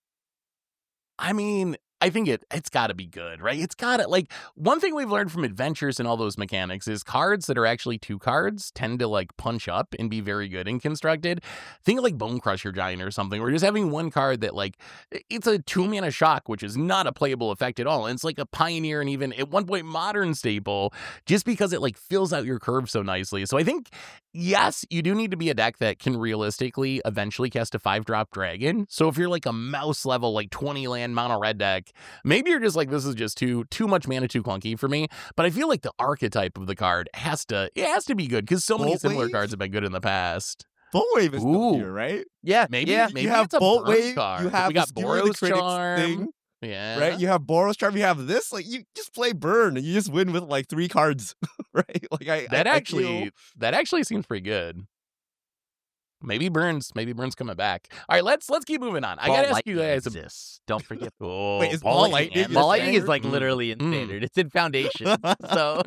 I mean, I think it's got to be good, right? It's got to, like, one thing we've learned from Adventures and all those mechanics is cards that are actually 2 cards tend to, like, punch up and be very good and constructed. Think of, like, Bone Crusher Giant or something, where just having one card that, like, it's a 2-mana shock, which is not a playable effect at all. And it's, like, a Pioneer and even, at one point, Modern staple, just because it, like, fills out your curve so nicely. So I think, yes, you do need to be a deck that can realistically eventually cast a 5-drop dragon. So if you're, like, a mouse level, like, 20-land mono red deck, maybe you're just like, this is just too much mana, too clunky for me. But I feel like the archetype of the card has to be good because so many Bolt similar Wave? cards have been good in the past. Bolt Wave is still Ooh. here, right? Yeah, Maybe yeah. maybe you have it's a Bolt burn Wave, card. you have we got Skewer the Boros Critics Charm. thing, Yeah. right? You have Boros Charm, you have this. Like, you just play burn and you just win with like 3 cards, right? Like, That I feel- actually seems pretty good. Maybe Burns coming back. All right, let's keep moving on. I Ball gotta ask lightning you guys. exists. Don't forget. Oh, Wait, is Ball Lightning Ball lightning is standard? like literally in standard. It's in foundation. So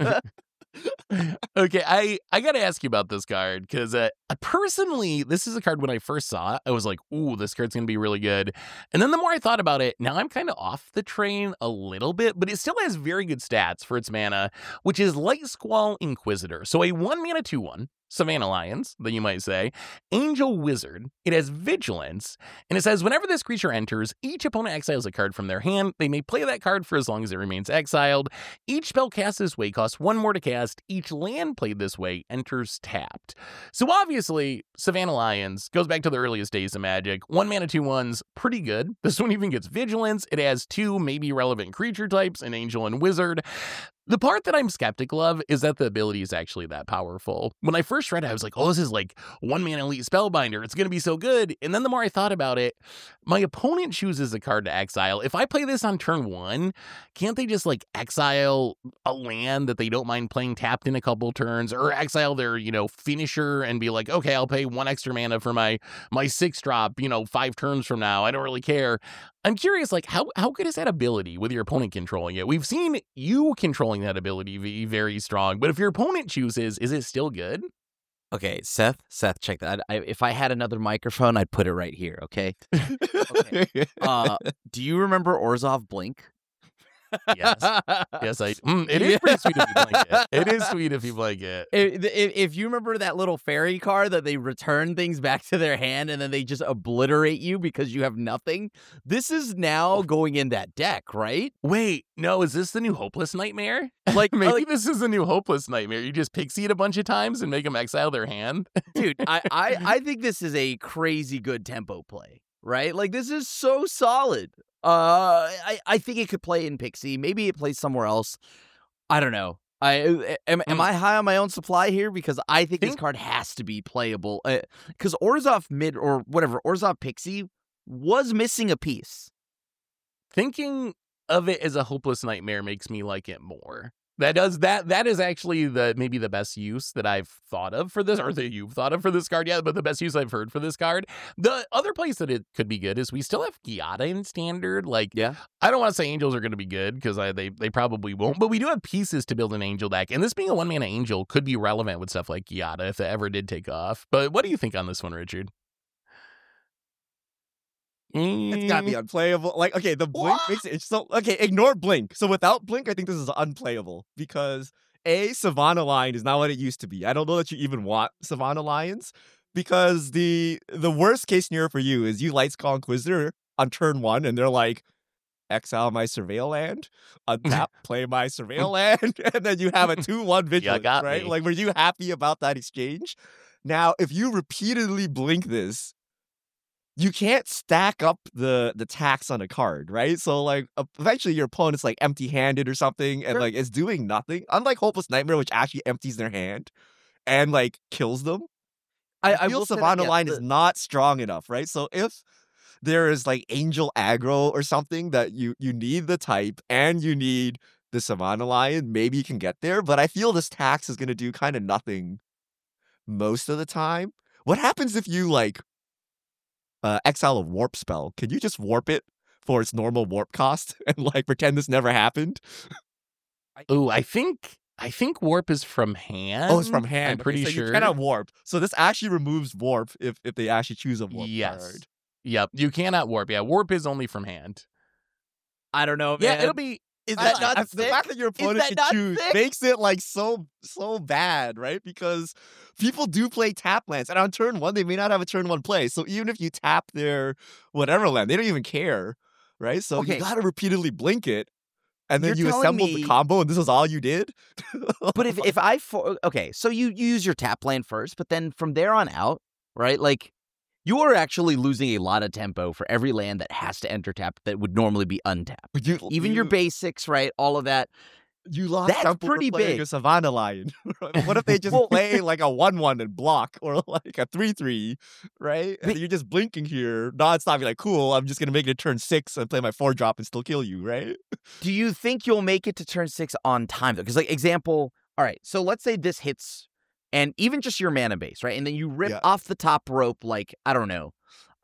Okay, I gotta ask you about this card because personally, this is a card when I first saw it, I was like, ooh, this card's gonna be really good. And then the more I thought about it, now I'm kind of off the train a little bit, but it still has very good stats for its mana, which is Light Squall Inquisitor. So a 1-mana 2/1. Savannah Lions, that you might say, Angel Wizard. It has Vigilance, and it says whenever this creature enters, each opponent exiles a card from their hand. They may play that card for as long as it remains exiled. Each spell cast this way costs 1 more to cast. Each land played this way enters tapped. So obviously, Savannah Lions goes back to the earliest days of Magic. 1-mana 2/1's pretty good. This one even gets Vigilance. It has 2 maybe relevant creature types, an Angel and Wizard. The part that I'm skeptical of is that the ability is actually that powerful. When I first read it, I was like, oh, this is like 1-mana elite spellbinder. It's going to be so good. And then the more I thought about it, my opponent chooses a card to exile. If I play this on turn 1, can't they just like exile a land that they don't mind playing tapped in a couple turns, or exile their, finisher and be like, okay, I'll pay 1 extra mana for my 6-drop, 5 turns from now. I don't really care. I'm curious, like, how good is that ability with your opponent controlling it? We've seen you controlling that ability be very strong, but if your opponent chooses, is it still good? okay, Seth, check that. If I had another microphone, I'd put it right here. Okay. Do you remember Orzhov Blink? Yes. Yes, it is pretty sweet if you like it. It is sweet if you like it. If you remember that little fairy card that they return things back to their hand and then they just obliterate you because you have nothing, this is now going in that deck, right? Wait, no, is this the new Hopeless Nightmare? Like, Maybe this is the new Hopeless Nightmare. You just pixie it a bunch of times and make them exile their hand. dude, I think this is a crazy good tempo play, right? Like, this is so solid. I think it could play in Pixie. Maybe it plays somewhere else. I don't know. Am I high on my own supply here? Because I think this card has to be playable. Because Orzhov mid or whatever, Orzhov Pixie was missing a piece. Thinking of it as a Hopeless Nightmare makes me like it more. That is actually maybe the best use that I've thought of for this, or that you've thought of for this card, but the best use I've heard for this card. The other place that it could be good is we still have Giada in standard. Like, Yeah. I don't want to say angels are going to be good because they probably won't, but we do have pieces to build an angel deck, and this being a 1-mana angel could be relevant with stuff like Giada if it ever did take off. But what do you think on this one, Richard? It's gotta be unplayable. Like, okay, the blink makes it so. Okay, ignore blink. So without blink, I think this is unplayable because Savannah Lion is not what it used to be. I don't know that you even want Savannah Lions because the worst case scenario for you is you Lightscall Inquisitor on turn 1, and they're like, exile my Surveil land, untap, play my Surveil land, and then you have a 2/1 vigilance, right? Me. Like, were you happy about that exchange? Now, if you repeatedly blink this, you can't stack up the tax on a card, right? So like eventually your opponent's like empty-handed or something, and like it's doing nothing. Unlike Hopeless Nightmare, which actually empties their hand and like kills them. I feel Savannah Line is not strong enough, right? So if there is like Angel aggro or something that you need the type and you need the Savannah Lion, maybe you can get there. But I feel this tax is gonna do kind of nothing most of the time. What happens if you like exile a warp spell? Can you just warp it for its normal warp cost and like pretend this never happened? Oh, I think warp is from hand. Oh, it's from hand. I'm pretty so sure. You cannot warp. So this actually removes warp if they actually choose a warp card. Yep. You cannot warp. Yeah, warp is only from hand. I don't know, man. Yeah, it'll be. Is that not The sick? fact that your opponent can choose makes it like so bad, right? Because people do play tap lands, and on turn 1 they may not have a turn 1 play. So even if you tap their whatever land, they don't even care, right? So you gotta repeatedly blink it, and then you assemble the combo, and this is all you did. But if I so you use your tap land first, but then from there on out, right? Like, you are actually losing a lot of tempo for every land that has to enter tap that would normally be untapped. Even your basics, right? All of that. You lost That's pretty big. A Savannah Lion. What if they just play like a 1/1 and block, or like a 3/3, right? And you're just blinking here nonstop. You're like, cool, I'm just gonna make it turn 6 and play my 4-drop and still kill you, right? Do you think you'll make it to turn 6 on time though? Because like example, all right, so let's say this hits. And even just your mana base, right? And then you rip off the top rope, like, I don't know,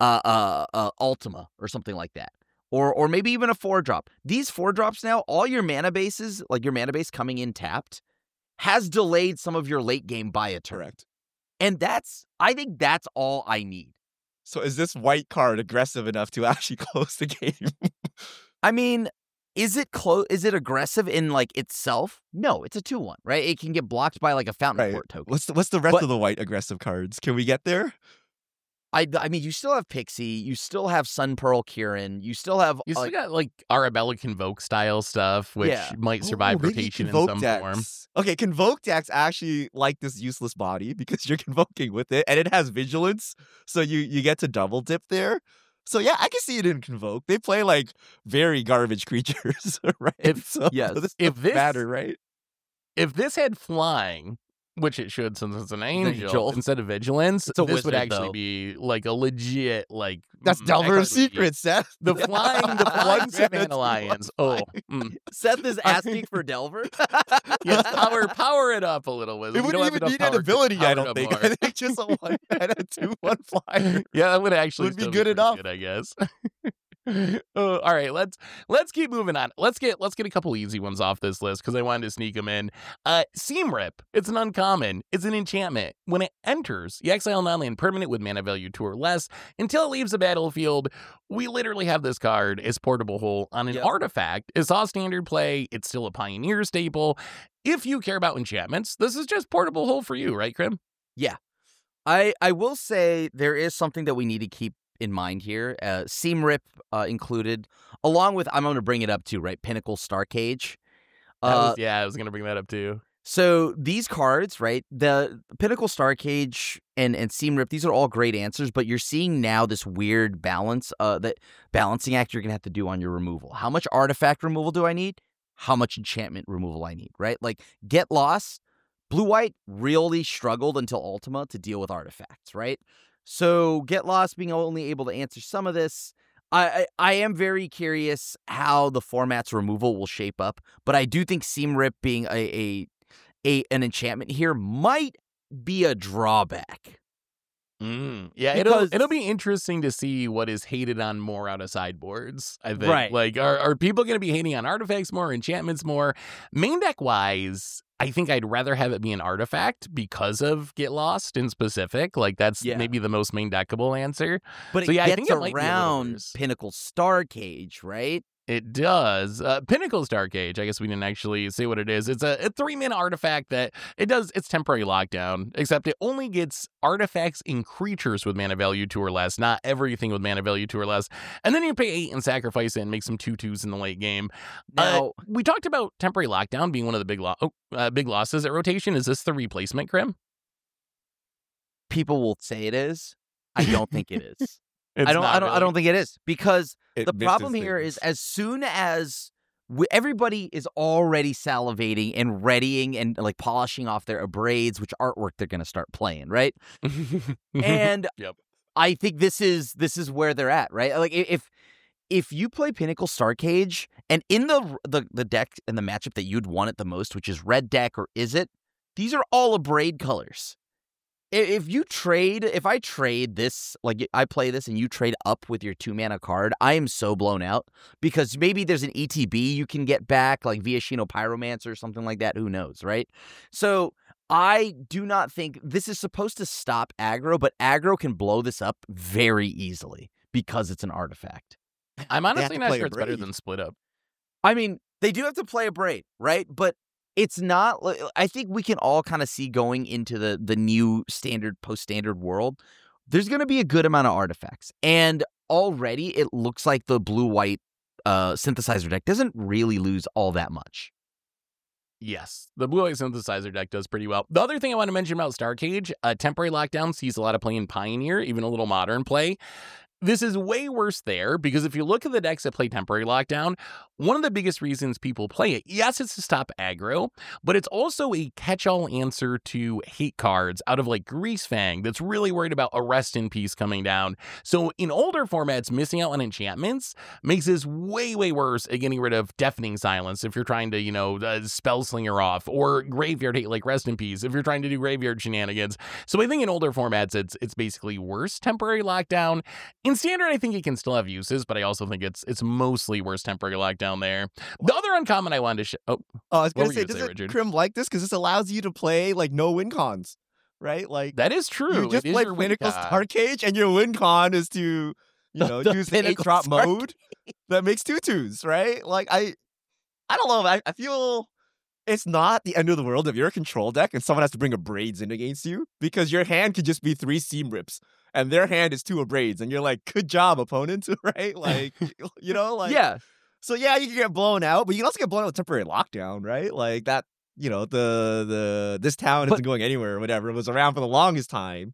Ultima or something like that. Or maybe even a 4-drop. These 4-drops now, all your mana bases, like your mana base coming in tapped, has delayed some of your late game by a turn. Correct. And I think that's all I need. So is this white card aggressive enough to actually close the game? I mean, is it aggressive in like itself? No, it's a 2/1, right? It can get blocked by like a Fountain Court token. What's the rest of the white aggressive cards? Can we get there? I mean, you still have Pixie, you still have Sun Pearl Kieran, you still have got like Arabella Convoke style stuff, which might survive rotation in some form. Okay, Convoke decks actually like this useless body because you're convoking with it, and it has vigilance, so you get to double dip there. So yeah, I can see it in Convoke. They play like very garbage creatures, right? If this matter, right? If this had flying, which it should since it's an angel instead of vigilance, this wizard, would actually though. be like a legit like that's Delver of Secrets, Seth. The flying Savannah Lions. Seth is asking for Delver. Yes, power it up a little, Wizard. It wouldn't even need an ability, I don't think. I think just a 1 and a 2/1 flyer. Yeah, that would actually be good enough. Good, I guess. All right, let's keep moving on. Let's get a couple easy ones off this list because I wanted to sneak them in. Seam Rip. It's an uncommon. It's an enchantment. When it enters, you exile non-land permanent with mana value 2 or less until it leaves the battlefield. We literally have this card as Portable Hole on an artifact. It saw standard play. It's still a Pioneer staple. If you care about enchantments, this is just Portable Hole for you, right, Krim? Yeah. I will say there is something that we need to keep in mind here, Seam Rip included, along with, I'm going to bring it up too, right? Pinnacle Starcage. I was going to bring that up too. So these cards, right? The Pinnacle Starcage and Seam Rip, these are all great answers, but you're seeing now this weird balance, that balancing act you're going to have to do on your removal. How much artifact removal do I need? How much enchantment removal I need, right? Like, Get Lost, Blue-White really struggled until Ultima to deal with artifacts, right? So Get Lost being only able to answer some of this, I am very curious how the format's removal will shape up, but I do think Seam Rip being an enchantment here might be a drawback. Yeah, Because- it'll be interesting to see what is hated on more out of sideboards. I think, Right. like, are people going to be hating on artifacts more, enchantments more? Main deck wise, I think I'd rather have it be an artifact because of Get Lost in specific. Like, that's Yeah. maybe the most main deckable answer. But So, it yeah, I gets think it might be a little around worse. Pinnacle Star Cage, right? It does. Pinnacle's Dark Age. I guess we didn't actually say what it is. It's a 3-mana artifact that it's temporary lockdown, except it only gets artifacts and creatures with mana value 2 or less, not everything with mana value 2 or less. And then you pay 8 and sacrifice it and make some 2/2s in the late game. Now, We talked about temporary lockdown being one of the big losses at rotation. Is this the replacement, Krim? people will say it is. I don't think it is. It's I don't not think it is, because It the misses problem here things. is as soon as everybody is already salivating and readying and like polishing off their abrades, which artwork they're going to start playing, right? really. And Yep. I think this is where they're at, right? Like if you play Pinnacle Star Cage and in the deck and the matchup that you'd want it the most, which is red deck or is it, these are all abrade colors. If I trade this, like I play this and you trade up with your 2-mana card, I am so blown out, because maybe there's an ETB you can get back, like Viashino Pyromancer or something like that. Who knows, right? So I do not think this is supposed to stop aggro, but aggro can blow this up very easily because it's an artifact. I'm have honestly to not play sure a it's better braid. than Split Up. I mean, they do have to play a braid, right? But it's not. I think we can all kind of see going into the new standard, post-standard world, there's going to be a good amount of artifacts. And already it looks like the blue-white synthesizer deck doesn't really lose all that much. Yes, the Blue Eye Synthesizer deck does pretty well. The other thing I want to mention about Star Cage, temporary lockdown sees a lot of play in Pioneer, even a little modern play. This is way worse there, because if you look at the decks that play temporary lockdown, one of the biggest reasons people play it, yes, it's to stop aggro, but it's also a catch-all answer to hate cards out of like Greasefang that's really worried about a Rest in Peace coming down. So in older formats, missing out on enchantments makes this way, way worse at getting rid of Deafening Silence if you're trying to, Spell Slinger off, or Graveyard Hate like Rest in Peace if you're trying to do graveyard shenanigans. So I think in older formats, it's basically worse temporary lockdown. In Standard, I think it can still have uses, but I also think it's mostly worse temporary lockdown there. The other uncommon I wanted to I was What were gonna say, you gonna say, doesn't Richard? Crim like this because this allows you to play like no win cons, right? Like that is true. you just It is play your win Pinnacle con. Star Cage, and your win con is to The use the Pinnacle 8-drop Star mode that makes 2/2s, right? Like I don't know. I feel it's not the end of the world if you're a control deck and someone has to bring Abrades in against you, because your hand could just be 3 Seam Rips and their hand is 2 Abrades, and you're like, good job, opponent, right? Like, Yeah. So yeah, you can get blown out, but you can also get blown out with temporary lockdown, right? Like that, this town isn't going anywhere or whatever. It was around for the longest time.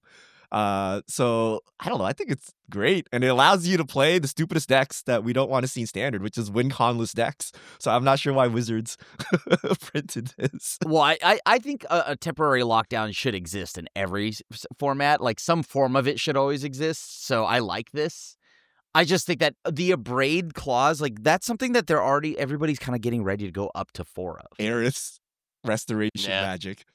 So I don't know. I think it's great, and it allows you to play the stupidest decks that we don't want to see in Standard, which is win conless decks. So I'm not sure why Wizards printed this. Well, I think a temporary lockdown should exist in every format. Like some form of it should always exist. So I like this. I just think that the Abrade clause, like that's something that everybody's kind of getting ready to go up to 4 of. Eris Restoration Yeah. Magic.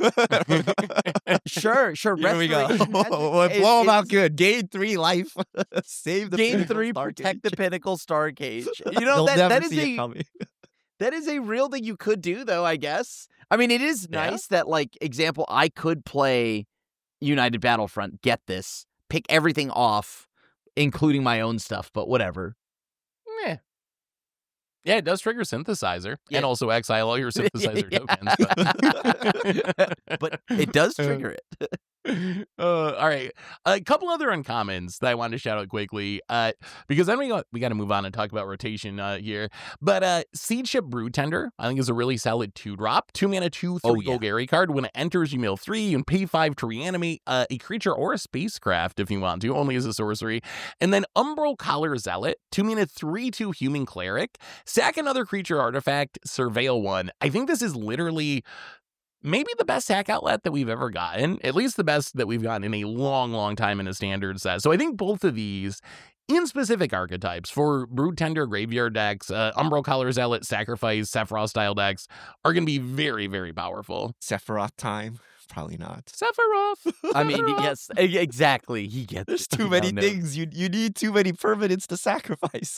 Sure. Here we go. Restoration Magic Blow is- them out is- good. Gain 3 life. Save the Game Pinnacle 3, Star protect the Cage. Pinnacle Star Cage. They'll that never is see it coming. that is a real thing you could do, though, I guess. I mean, it is Yeah. nice that, like, example, I could play United Battlefront, get this, pick everything off, including my own stuff, but whatever. Meh. Yeah, it does trigger Synthesizer, Yeah. and also exile all your Synthesizer Yeah. tokens. But it does trigger it. All right, a couple other uncommons that I wanted to shout out quickly, because then we got to move on and talk about rotation here. But Siege Ship Broodtender, I think, is a really solid 2-drop, 2 mana, 2/3 Oh, yeah. Golgari card. When it enters, you mill 3. You can pay 5 to reanimate a creature or a spacecraft if you want to, only as a sorcery. And then Umbral Collar Zealot, 2 mana, 3/2 Human Cleric. Sack another creature artifact, surveil 1. I think this is literally maybe the best sack outlet that we've ever gotten, at least the best that we've gotten in a long, long time in a Standard set. So I think both of these, in specific archetypes for Brood Tender graveyard decks, Umbral Collar Zealot, Sacrifice, Sephiroth style decks are going to be very, very powerful. Sephiroth time? Probably not. Sephiroth. I mean, yes, exactly. He gets There's it. too many No. things. You need too many permanents to sacrifice.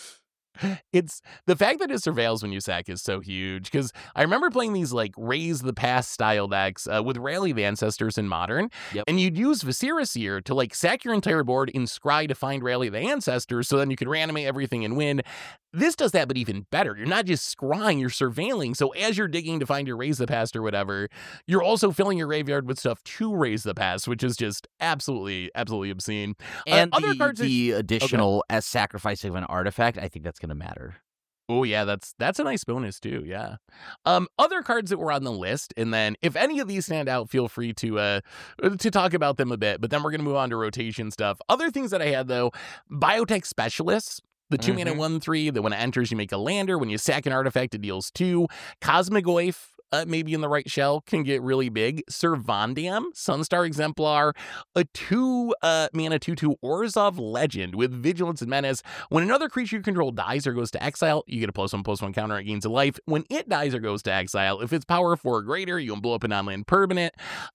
It's the fact that it surveils when you sack is so huge, because I remember playing these like Raise the Past style decks with Rally the Ancestors in Modern, Yep. and you'd use Viserys here to like sack your entire board in Scry to find Rally the Ancestors, so then you could reanimate everything and win. This does that, but even better. You're not just scrying, you're surveilling. So as you're digging to find your Raise the Past or whatever, you're also filling your graveyard with stuff to Raise the Past, which is just absolutely obscene. And other cards that- the additional as sacrifice of an artifact, I think that's going to matter. Oh yeah, that's a nice bonus too. Yeah. Other cards that were on the list, and then if any of these stand out, feel free to talk about them a bit. But then we're gonna move on to rotation stuff. Other things that I had though, Biotech Specialists. The 2-mana 1/3 that when it enters, you make a lander. When you sack an artifact, it deals 2. Cosmic Goyf, maybe in the right shell, can get really big. Servandam, Sunstar Exemplar, a 2-mana 2/2 Orzhov Legend with Vigilance and Menace. When another creature you control dies or goes to exile, you get a +1/+1 counter. It gains a life. When it dies or goes to exile, if it's power 4 or greater, you can blow up a non-land permanent.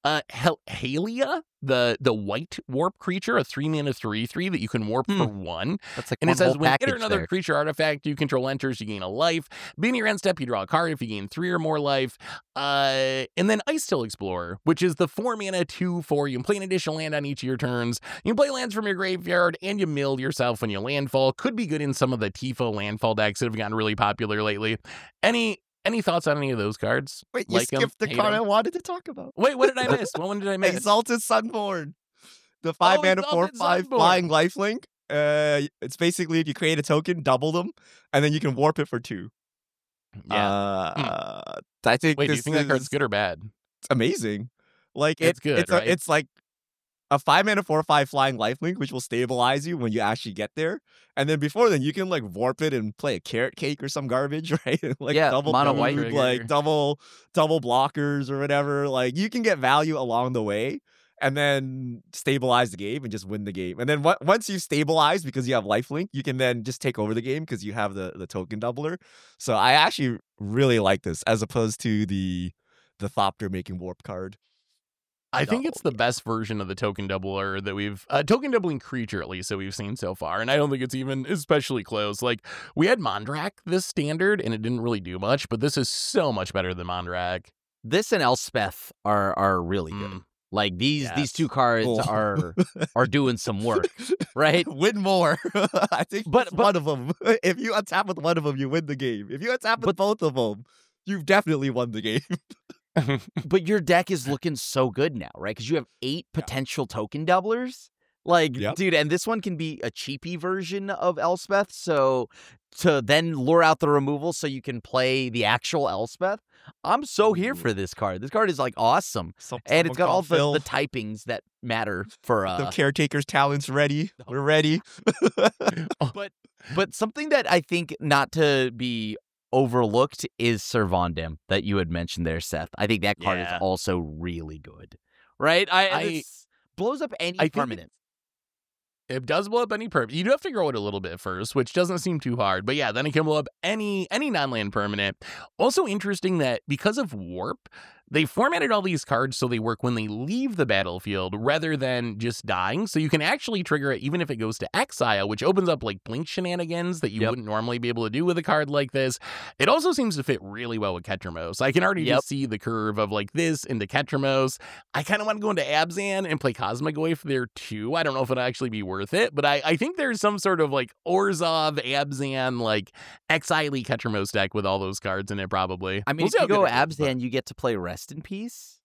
Halia, the white warp creature, a 3-mana 3/3 that you can warp for 1. That's like And one it says whole when it or package another there. creature artifact you control enters, you gain a life. Being your end step, you draw a card if you gain 3 or more life. And then Icetill Explorer, which is the 4-mana 2/4. You can play an additional land on each of your turns. You can play lands from your graveyard, and you mill yourself when you landfall. Could be good in some of the Tifo landfall decks that have gotten really popular lately. Any thoughts on any of those cards? Wait, you Like 'em, skipped the hate card 'em? I wanted to talk about. Wait, what did I miss? What one did I miss? Exalted Sunborn. The 5-mana Exalted 4/5 Sunborn. flying lifelink. It's basically if you create a token, double them, and then you can warp it for 2. Yeah. I think Wait, do you this think that card's is good or bad? amazing. Like It's good, right? It's like a 5-mana 4/5 flying lifelink, which will stabilize you when you actually get there. And then before then, you can like warp it and play a carrot cake or some garbage, right? Like Yeah, double mono food, white. like double blockers or whatever. Like you can get value along the way, and then stabilize the game and just win the game. And then once you stabilize because you have lifelink, you can then just take over the game because you have the token doubler. So I actually really like this as opposed to the Thopter making warp card. I think it's the best version of the token doubler that we've token doubling creature at least that we've seen so far, and I don't think it's even especially close. Like we had Mondrak this standard, and it didn't really do much, but this is so much better than Mondrak. This and Elspeth are really good. Like these two cards Cool. are doing some work, right? Win more. I think But- but one of them. If you untap with one of them, you win the game. If you untap with both of them, you've definitely won the game. But your deck is looking so good now, right? Because you have 8 potential token doublers. Like, Yep. dude, and this one can be a cheapy version of Elspeth. So to then lure out the removal so you can play the actual Elspeth. I'm so here for this card. This card is like awesome. And it's got all the typings that matter for the caretaker's talents ready. We're ready. But something that I think not to be overlooked is Servandam that you had mentioned there, Seth. I think that card is also really good, right? This blows up any permanent. It does blow up any perp. You do have to grow it a little bit first, which doesn't seem too hard. But yeah, then it can blow up any non-land permanent. Also interesting that because of Warp, they formatted all these cards so they work when they leave the battlefield rather than just dying. So you can actually trigger it even if it goes to exile, which opens up like blink shenanigans that you wouldn't normally be able to do with a card like this. It also seems to fit really well with Ketramos. I can already just see the curve of like this into Ketramos. I kind of want to go into Abzan and play Cosmic Goyf there too. I don't know if it'll actually be worth it, but I think there's some sort of like Orzhov, Abzan, like exile-y Ketramos deck with all those cards in it probably. I mean, We'll see if you how go good it is, but- Abzan, you get to play Rest in Peace,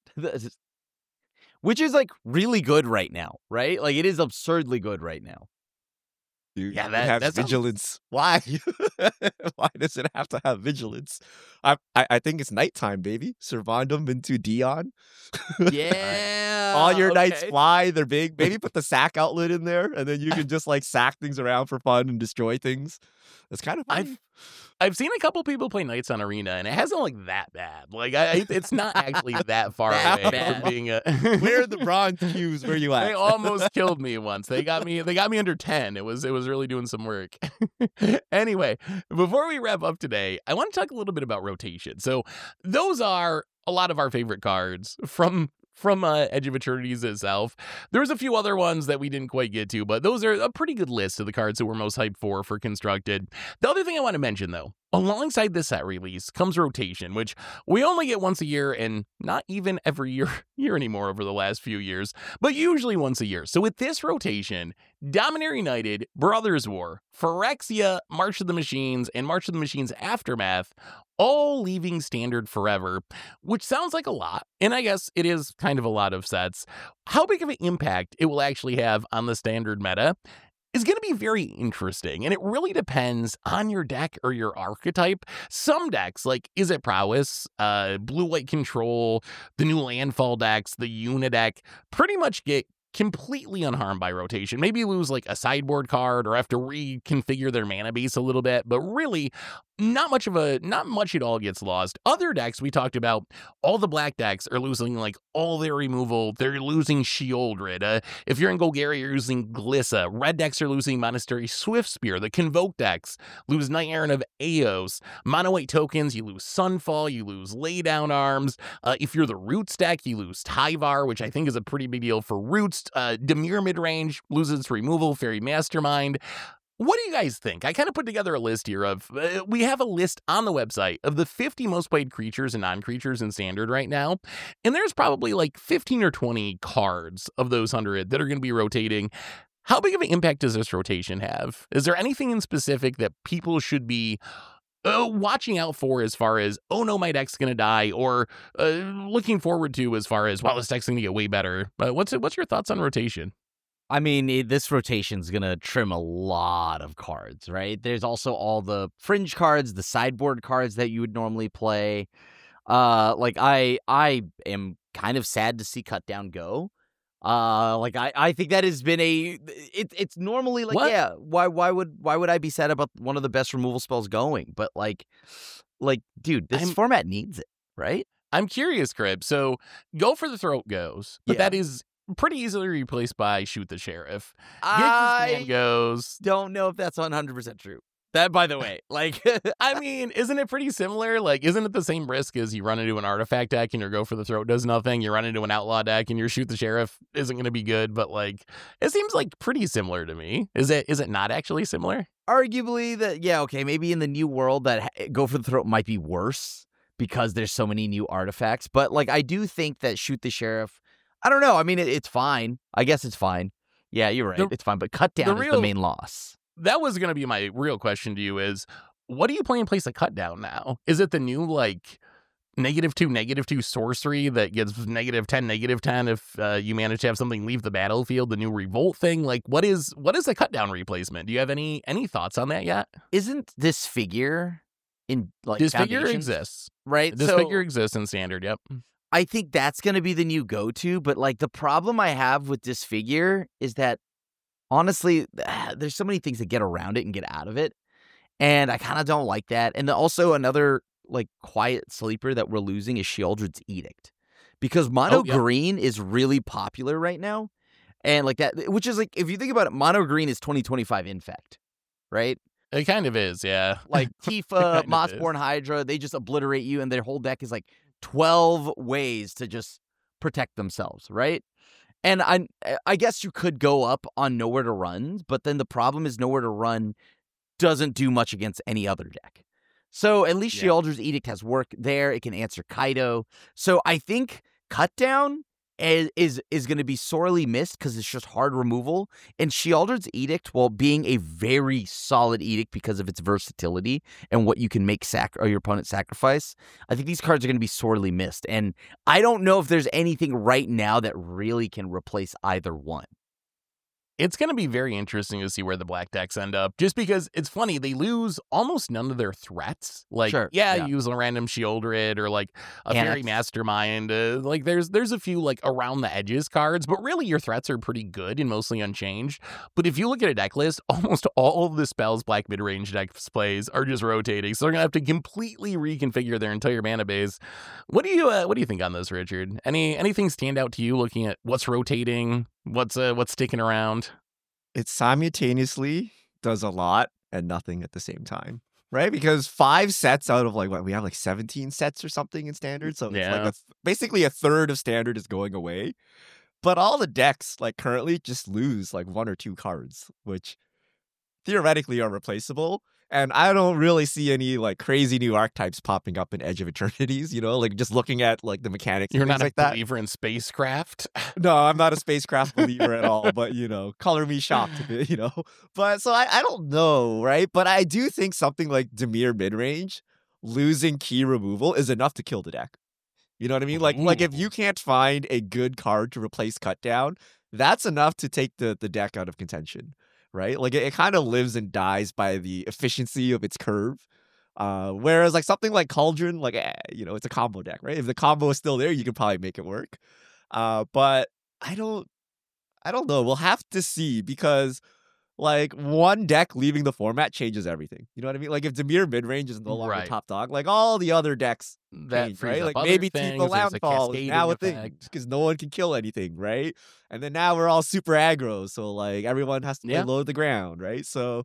which is like really good right now, right? Like it is absurdly good right now. Dude, Yeah, it that has sounds- vigilance. Why? Why does it have to have vigilance? I think it's nighttime, baby. Servandum into Dion. Yeah. All your knights okay. fly. They're big. Maybe put the sack outlet in there, and then you can just like sack things around for fun and destroy things. It's kind of funny. I've seen a couple people play Knights on Arena, and it hasn't looked that bad. Like, it's not actually that far That away bad. from being a. Where are the bronze cubes? Where you at? They almost killed me once. They got me under 10. It was really doing some work. Anyway, before we wrap up today, I want to talk a little bit about rotation. So those are a lot of our favorite cards from Edge of Eternities itself. There's a few other ones that we didn't quite get to, but those are a pretty good list of the cards that we're most hyped for Constructed. The other thing I want to mention, though, alongside this set release comes rotation, which we only get once a year, and not even every year anymore over the last few years, but usually once a year. So with this rotation, Dominaria United, Brothers War, Phyrexia, March of the Machines, and March of the Machines Aftermath all leaving Standard forever, which sounds like a lot, and I guess it is kind of a lot of sets. How big of an impact it will actually have on the Standard meta is going to be very interesting, and it really depends on your deck or your archetype. Some decks, like Is It Prowess, Blue-White Control, the new Landfall decks, the Una deck, pretty much get completely unharmed by rotation. Maybe lose like a sideboard card or have to reconfigure their mana base a little bit, but really not much at all gets lost. Other decks we talked about, all the black decks are losing like all their removal. They're losing Sheoldred. If you're in Golgari, you're losing Glissa. Red decks are losing Monastery Swiftspear. The Convoke decks lose Knight Errant of Eos. Mono white tokens, you lose Sunfall, you lose Laydown Arms. If you're the Roots deck, you lose Tyvar, which I think is a pretty big deal for Roots. Dimir midrange loses its removal, Fairy Mastermind. What do you guys think? I kind of put together a list here of, we have a list on the website of the 50 most played creatures and non-creatures in Standard right now, and there's probably like 15 or 20 cards of those 100 that are going to be rotating. How big of an impact does this rotation have? Is there anything in specific that people should be watching out for as far as, oh no, my deck's going to die, or looking forward to as far as, wow, this deck's going to get way better? What's your thoughts on rotation? I mean, this rotation's going to trim a lot of cards, right? There's also all the fringe cards, the sideboard cards that you would normally play. Like I am kind of sad to see Cut Down go. I think that has been it's normally like, what? Yeah, why would I be sad about one of the best removal spells going? But like dude, this format needs it, right? I'm curious, Crib. So Go for the Throat goes, but that is pretty easily replaced by Shoot the Sheriff. I goes. Don't know if that's 100% true. That, by the way, like, I mean, isn't it pretty similar? Like, isn't it the same risk as you run into an artifact deck and your Go for the Throat does nothing? You run into an outlaw deck and your Shoot the Sheriff isn't going to be good, but like, it seems like pretty similar to me. Is it not actually similar? Arguably that, yeah, okay, maybe in the new world that Go for the Throat might be worse because there's so many new artifacts, but like, I do think that Shoot the Sheriff, I don't know. I mean, it's fine. I guess it's fine. Yeah, you're right. It's fine. But Cut Down is the main loss. That was going to be my real question to you is, what do you play in place of Cut Down now? Is it the new, like, -2/-2 sorcery that gets -10, -10 if you manage to have something leave the battlefield, the new Revolt thing? Like, what is a Cut Down replacement? Do you have any thoughts on that yet? Isn't Disfigure in, like, Disfigure Foundations? exists. Right? Disfigure exists in Standard, yep. I think that's going to be the new go-to, but like the problem I have with Disfigure is that honestly, there's so many things that get around it and get out of it, and I kind of don't like that. And also another like quiet sleeper that we're losing is Sheoldred's Edict, because mono green is really popular right now, and like that, which is like, if you think about it, mono green is 2025 Infect, right? It kind of is, yeah. Like Tifa, Mossborn Hydra, they just obliterate you, and their whole deck is like 12 ways to just protect themselves, right? And I guess you could go up on Nowhere to Run, but then the problem is Nowhere to Run doesn't do much against any other deck. So at least Sheoldred's Edict has work there. It can answer Kaido. So I think Cut Down is going to be sorely missed because it's just hard removal. And Sheoldred's Edict, while being a very solid edict because of its versatility and what you can make your opponent sacrifice, I think these cards are going to be sorely missed. And I don't know if there's anything right now that really can replace either one. it's going to be very interesting to see where the black decks end up, just because it's funny, they lose almost none of their threats. Like, Sure, yeah, yeah. use a random Shieldred or like a Fairy Panic. Mastermind. Like there's a few like around the edges cards, but really your threats are pretty good and mostly unchanged. But if you look at a deck list, almost all of the spells black mid-range decks plays are just rotating, so they're gonna have to completely reconfigure their entire mana base. What do you think on this, Richard? Anything stand out to you looking at what's rotating, what's sticking around? It simultaneously does a lot and nothing at the same time, right? Because 5 sets out of like what we have, like 17 sets or something in standard, so it's like basically a third of standard is going away. But all the decks like currently just lose like 1 or 2 cards, which theoretically are replaceable. And I don't really see any like crazy new archetypes popping up in Edge of Eternities, you know, like just looking at like the mechanics. You're and not things a like believer in spacecraft? No, I'm not a spacecraft believer at all, but you know, color me shocked a bit, you know. But so I don't know, right? But I do think something like Dimir midrange losing key removal is enough to kill the deck. You know what I mean? Like if you can't find a good card to replace cut down, that's enough to take the deck out of contention. Right? Like it kind of lives and dies by the efficiency of its curve. Whereas like something like Cauldron, like you know, it's a combo deck, right? If the combo is still there, you can probably make it work. But I don't know. We'll have to see, because like one deck leaving the format changes everything. You know what I mean? Like if Dimir midrange is no longer top dog, like all the other decks that change, frees right? up Like maybe things, Tifa Landfall is now a thing because no one can kill anything, right? And then now we're all super aggro, so like everyone has to play low to the ground, right? So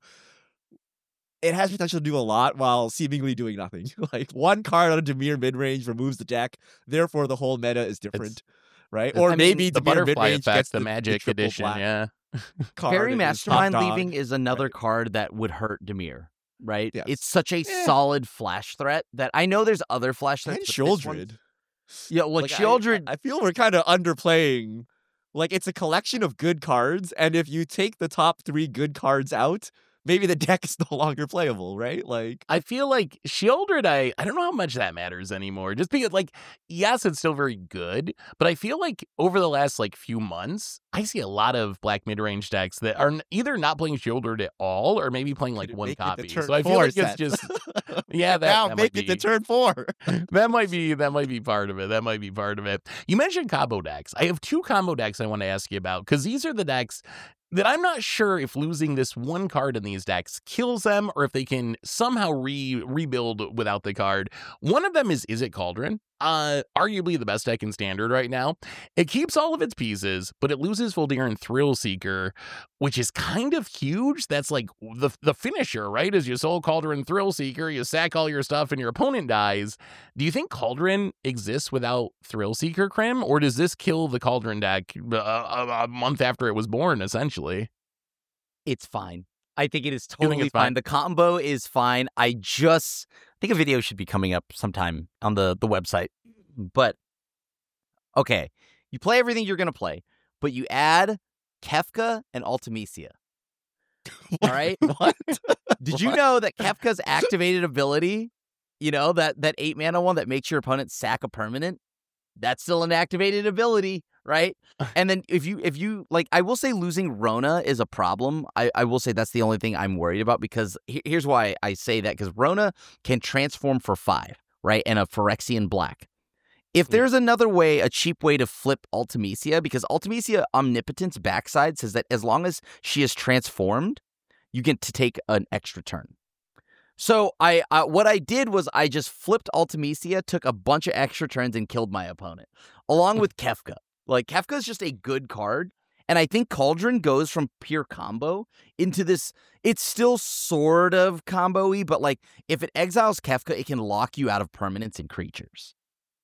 it has potential to do a lot while seemingly doing nothing. Like one card on a Dimir midrange removes the deck, therefore the whole meta is different, right? Or maybe the Dimir butterfly midrange effect, gets the Magic Edition, yeah. Fairy Mastermind leaving is another right? card that would hurt Dimir, right? Yes. It's such a solid flash threat that I know there's other flash threats. And Shieldred. Yeah, like Shieldred. I feel we're kind of underplaying. Like it's a collection of good cards, and if you take the top 3 good cards out, maybe the deck is no longer playable, right? Like I feel like Shieldred, I don't know how much that matters anymore. Just because, like, yes, it's still very good, but I feel like over the last like few months, I see a lot of black mid-range decks that are either not playing Shieldred at all, or maybe playing like one copy. So I feel like it's just that make it to turn 4. that might be part of it. That might be part of it. You mentioned combo decks. I have 2 combo decks I want to ask you about, because these are the decks that I'm not sure if losing this one card in these decks kills them, or if they can somehow rebuild without the card. One of them is It Cauldron? Arguably the best deck in Standard right now. It keeps all of its pieces, but it loses Vol'daren Thrillseeker, which is kind of huge. That's like the finisher, right? Is you Soul Cauldron Thrillseeker, you sack all your stuff and your opponent dies. Do you think Cauldron exists without Thrillseeker, Krim? Or does this kill the Cauldron deck a month after it was born, essentially? It's fine. I think it is totally fine. The combo is fine. I think a video should be coming up sometime on the website. But, okay, you play everything you're going to play, but you add Kefka and Ultimecia. All right? What? Did you know that Kefka's activated ability, you know, that 8 mana one that makes your opponent sack a permanent? That's still an activated ability, right? And then if you like, I will say losing Rona is a problem. I will say that's the only thing I'm worried about, because here's why I say that, because Rona can transform for 5, right? And a Phyrexian black. If there's another way, a cheap way to flip Ultimecia, because Ultimecia Omnipotence backside says that as long as she is transformed, you get to take an extra turn. So what I did was I just flipped Ultimecia, took a bunch of extra turns, and killed my opponent, along with Kefka. Like, Kefka is just a good card, and I think Cauldron goes from pure combo into this. It's still sort of combo-y, but like if it exiles Kefka, it can lock you out of permanents and creatures.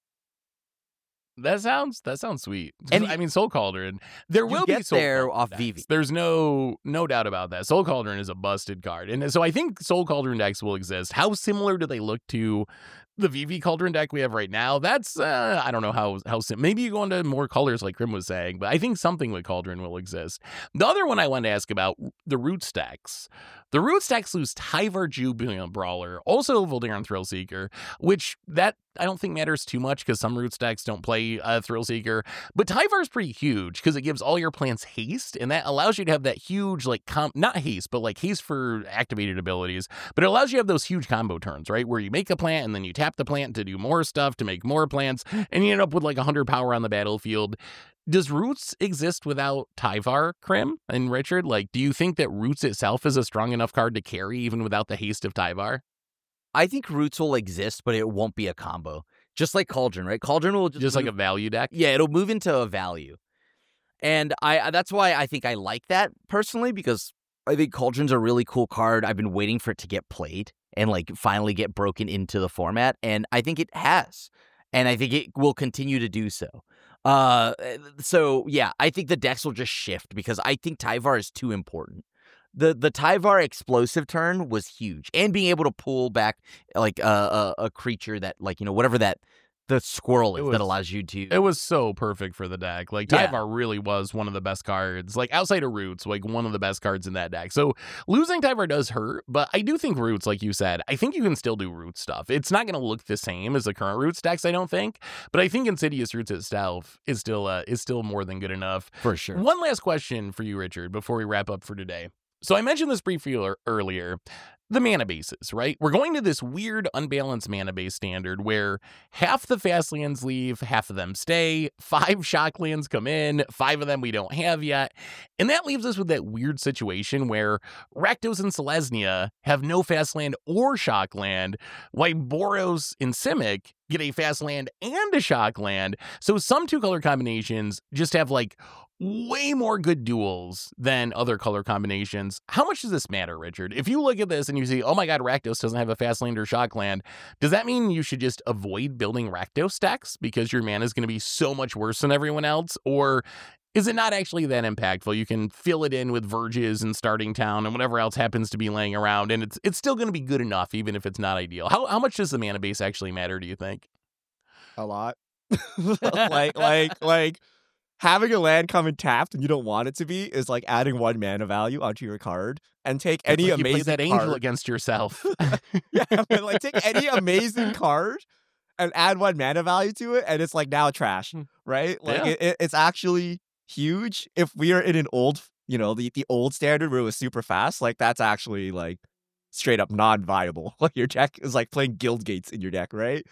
That sounds sweet. And I mean, Soul Cauldron, there will be Soul there Cauldron off decks. Vivi. There's no doubt about that. Soul Cauldron is a busted card, and so I think Soul Cauldron decks will exist. How similar do they look to the VV Cauldron deck we have right now, that's, I don't know how maybe you go into more colors like Grim was saying, but I think something with Cauldron will exist. The other one I wanted to ask about, the root stacks. The root stacks lose Tyvar Jubilant Brawler, also Voldaren Thrillseeker, which that I don't think matters too much because some root stacks don't play Thrillseeker, but Tyvar's pretty huge because it gives all your plants haste, and that allows you to have that huge, like, not haste, but like haste for activated abilities, but it allows you to have those huge combo turns, right, where you make a plant and then you tap the plant to do more stuff, to make more plants, and you end up with like 100 power on the battlefield. Does Roots exist without Tyvar, Krim and Richard? Like, do you think that Roots itself is a strong enough card to carry even without the haste of Tyvar? I think Roots will exist, but it won't be a combo. Just like Cauldron, right? Cauldron will just like a value deck? Yeah, it'll move into a value. And that's why I think I like that personally, because I think Cauldron's a really cool card. I've been waiting for it to get played and like finally get broken into the format, and I think it has. And I think it will continue to do so. So yeah, I think the decks will just shift because I think Tyvar is too important. The Tyvar explosive turn was huge, and being able to pull back like a creature that, like, you know, whatever that the squirrel is that allows you to. It was so perfect for the deck. Like, Tyvar really was one of the best cards, like outside of Roots, like one of the best cards in that deck. So losing Tyvar does hurt, but I do think Roots, like you said, I think you can still do Roots stuff. It's not going to look the same as the current Roots decks, I don't think, but I think Insidious Roots itself is still more than good enough. For sure. One last question for you, Richard, before we wrap up for today. So I mentioned this briefly earlier, the mana bases, right? We're going to this weird unbalanced mana base standard where half the fast lands leave, half of them stay, 5 shock lands come in, 5 of them we don't have yet. And that leaves us with that weird situation where Rakdos and Selesnya have no fast land or shock land, while Boros and Simic get a fast land and a shock land. So some 2-color combinations just have like way more good duels than other color combinations. How much does this matter, Richard? If you look at this and you see, oh my god, Rakdos doesn't have a fast land or shock land, does that mean you should just avoid building Rakdos stacks because your mana is going to be so much worse than everyone else? Or is it not actually that impactful? You can fill it in with Verges and Starting Town and whatever else happens to be laying around, and it's still going to be good enough even if it's not ideal. How much does the mana base actually matter, do you think? A lot. like having a land come in tapped and you don't want it to be is like adding 1 mana value onto your card, and take any like amazing you play that card. angel against yourself. Yeah, but like take any amazing card and add 1 mana value to it, and it's like now trash, right? Like it's actually huge. If we are in an old, you know, the old standard where it was super fast, like that's actually like straight up non-viable. Like your deck is like playing Guild Gates in your deck, right?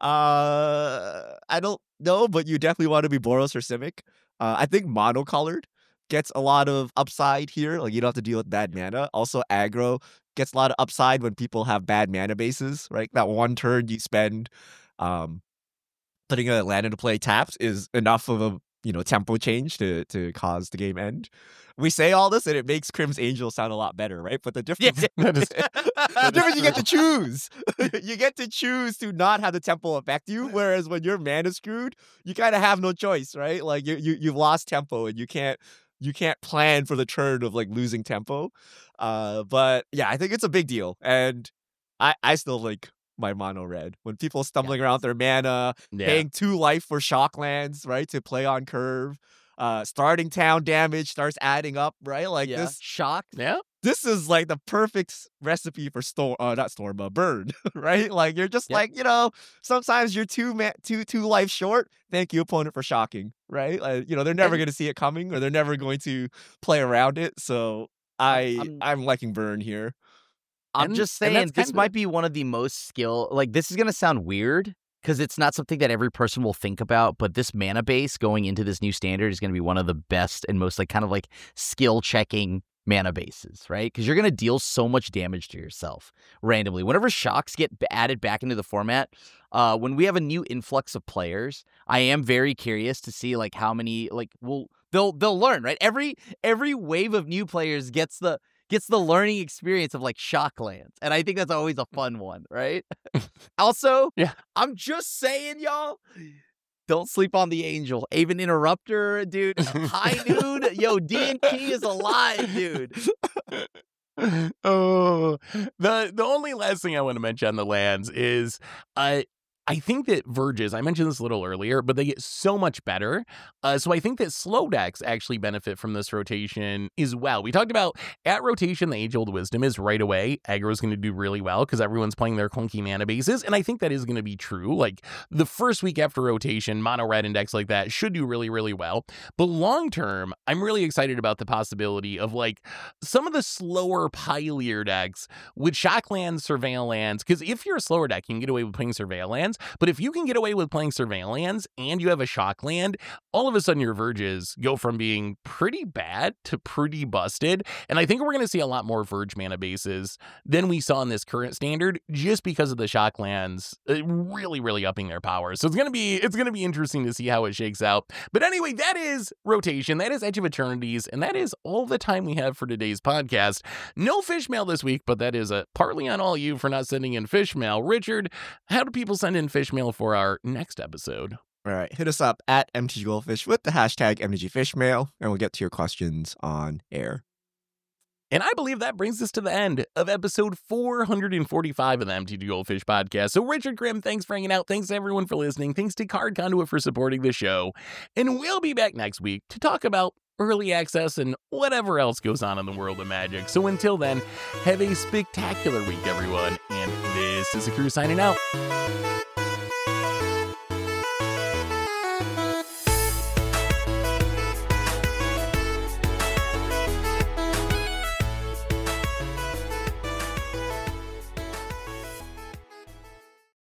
I don't know, but you definitely want to be Boros or Simic. I think monocolored gets a lot of upside here. Like you don't have to deal with bad mana. Also, aggro gets a lot of upside when people have bad mana bases, right? That 1 turn you spend putting a land into play tapped is enough of a, you know, tempo change to cause the game end. We say all this and it makes Crim's Angel sound a lot better, right? But the difference, the difference you get to choose. You get to choose to not have the tempo affect you, whereas when you're mana screwed, you kind of have no choice, right? Like you've lost tempo and you can't plan for the turn of like losing tempo. But yeah, I think it's a big deal, and I still like my mono red. When people stumbling around their mana, paying 2 life for shock lands, right, to play on curve. Starting Town damage starts adding up, right? Like this shock. Yeah. This is like the perfect recipe for burn, right? Like you're just like, you know, sometimes you're 2 life short. Thank you, opponent, for shocking, right? You know, they're never going to see it coming, or they're never going to play around it. So I'm liking burn here. I'm just saying this might be one of the most like this is going to sound weird because it's not something that every person will think about, but this mana base going into this new standard is going to be one of the best and most like kind of like skill checking mana bases, right? Because you're going to deal so much damage to yourself randomly. Whenever shocks get added back into the format, when we have a new influx of players, I am very curious to see like how many like they'll learn, right? Every wave of new players gets the learning experience of like shock lands. And I think that's always a fun one, right? Also, I'm just saying, y'all, don't sleep on the Angel. Aven Interrupter, dude. High Noon. Yo, D&T is alive, dude. Oh, the only last thing I want to mention on the lands is I think that Verges, I mentioned this a little earlier, but they get so much better. So I think that slow decks actually benefit from this rotation as well. We talked about at rotation, the age-old wisdom is right away, aggro's going to do really well because everyone's playing their clunky mana bases, and I think that is going to be true. Like, the first week after rotation, mono red and decks like that should do really, really well. But long term, I'm really excited about the possibility of, like, some of the slower pilier decks with Shocklands, Surveil Lands, because if you're a slower deck, you can get away with playing Surveil Lands. But if you can get away with playing Surveil Lands and you have a Shockland, all of a sudden your Verges go from being pretty bad to pretty busted. And I think we're going to see a lot more Verge mana bases than we saw in this current standard, just because of the Shocklands really, really upping their power. So it's going to be interesting to see how it shakes out. But anyway, that is rotation. That is Edge of Eternities. And that is all the time we have for today's podcast. No fish mail this week, but that is partly on all you for not sending in fish mail. Richard, how do people send in fish mail for our next episode? All right, hit us up at MTG Goldfish with the hashtag MTGFishmail, and we'll get to your questions on air. And I believe that brings us to the end of episode 445 of the MTG Goldfish podcast. So Richard Grimm, thanks for hanging out. Thanks to everyone for listening. Thanks to Card Conduit for supporting the show. And we'll be back next week to talk about early access and whatever else goes on in the world of Magic. So until then, have a spectacular week, everyone. And this is the crew signing out.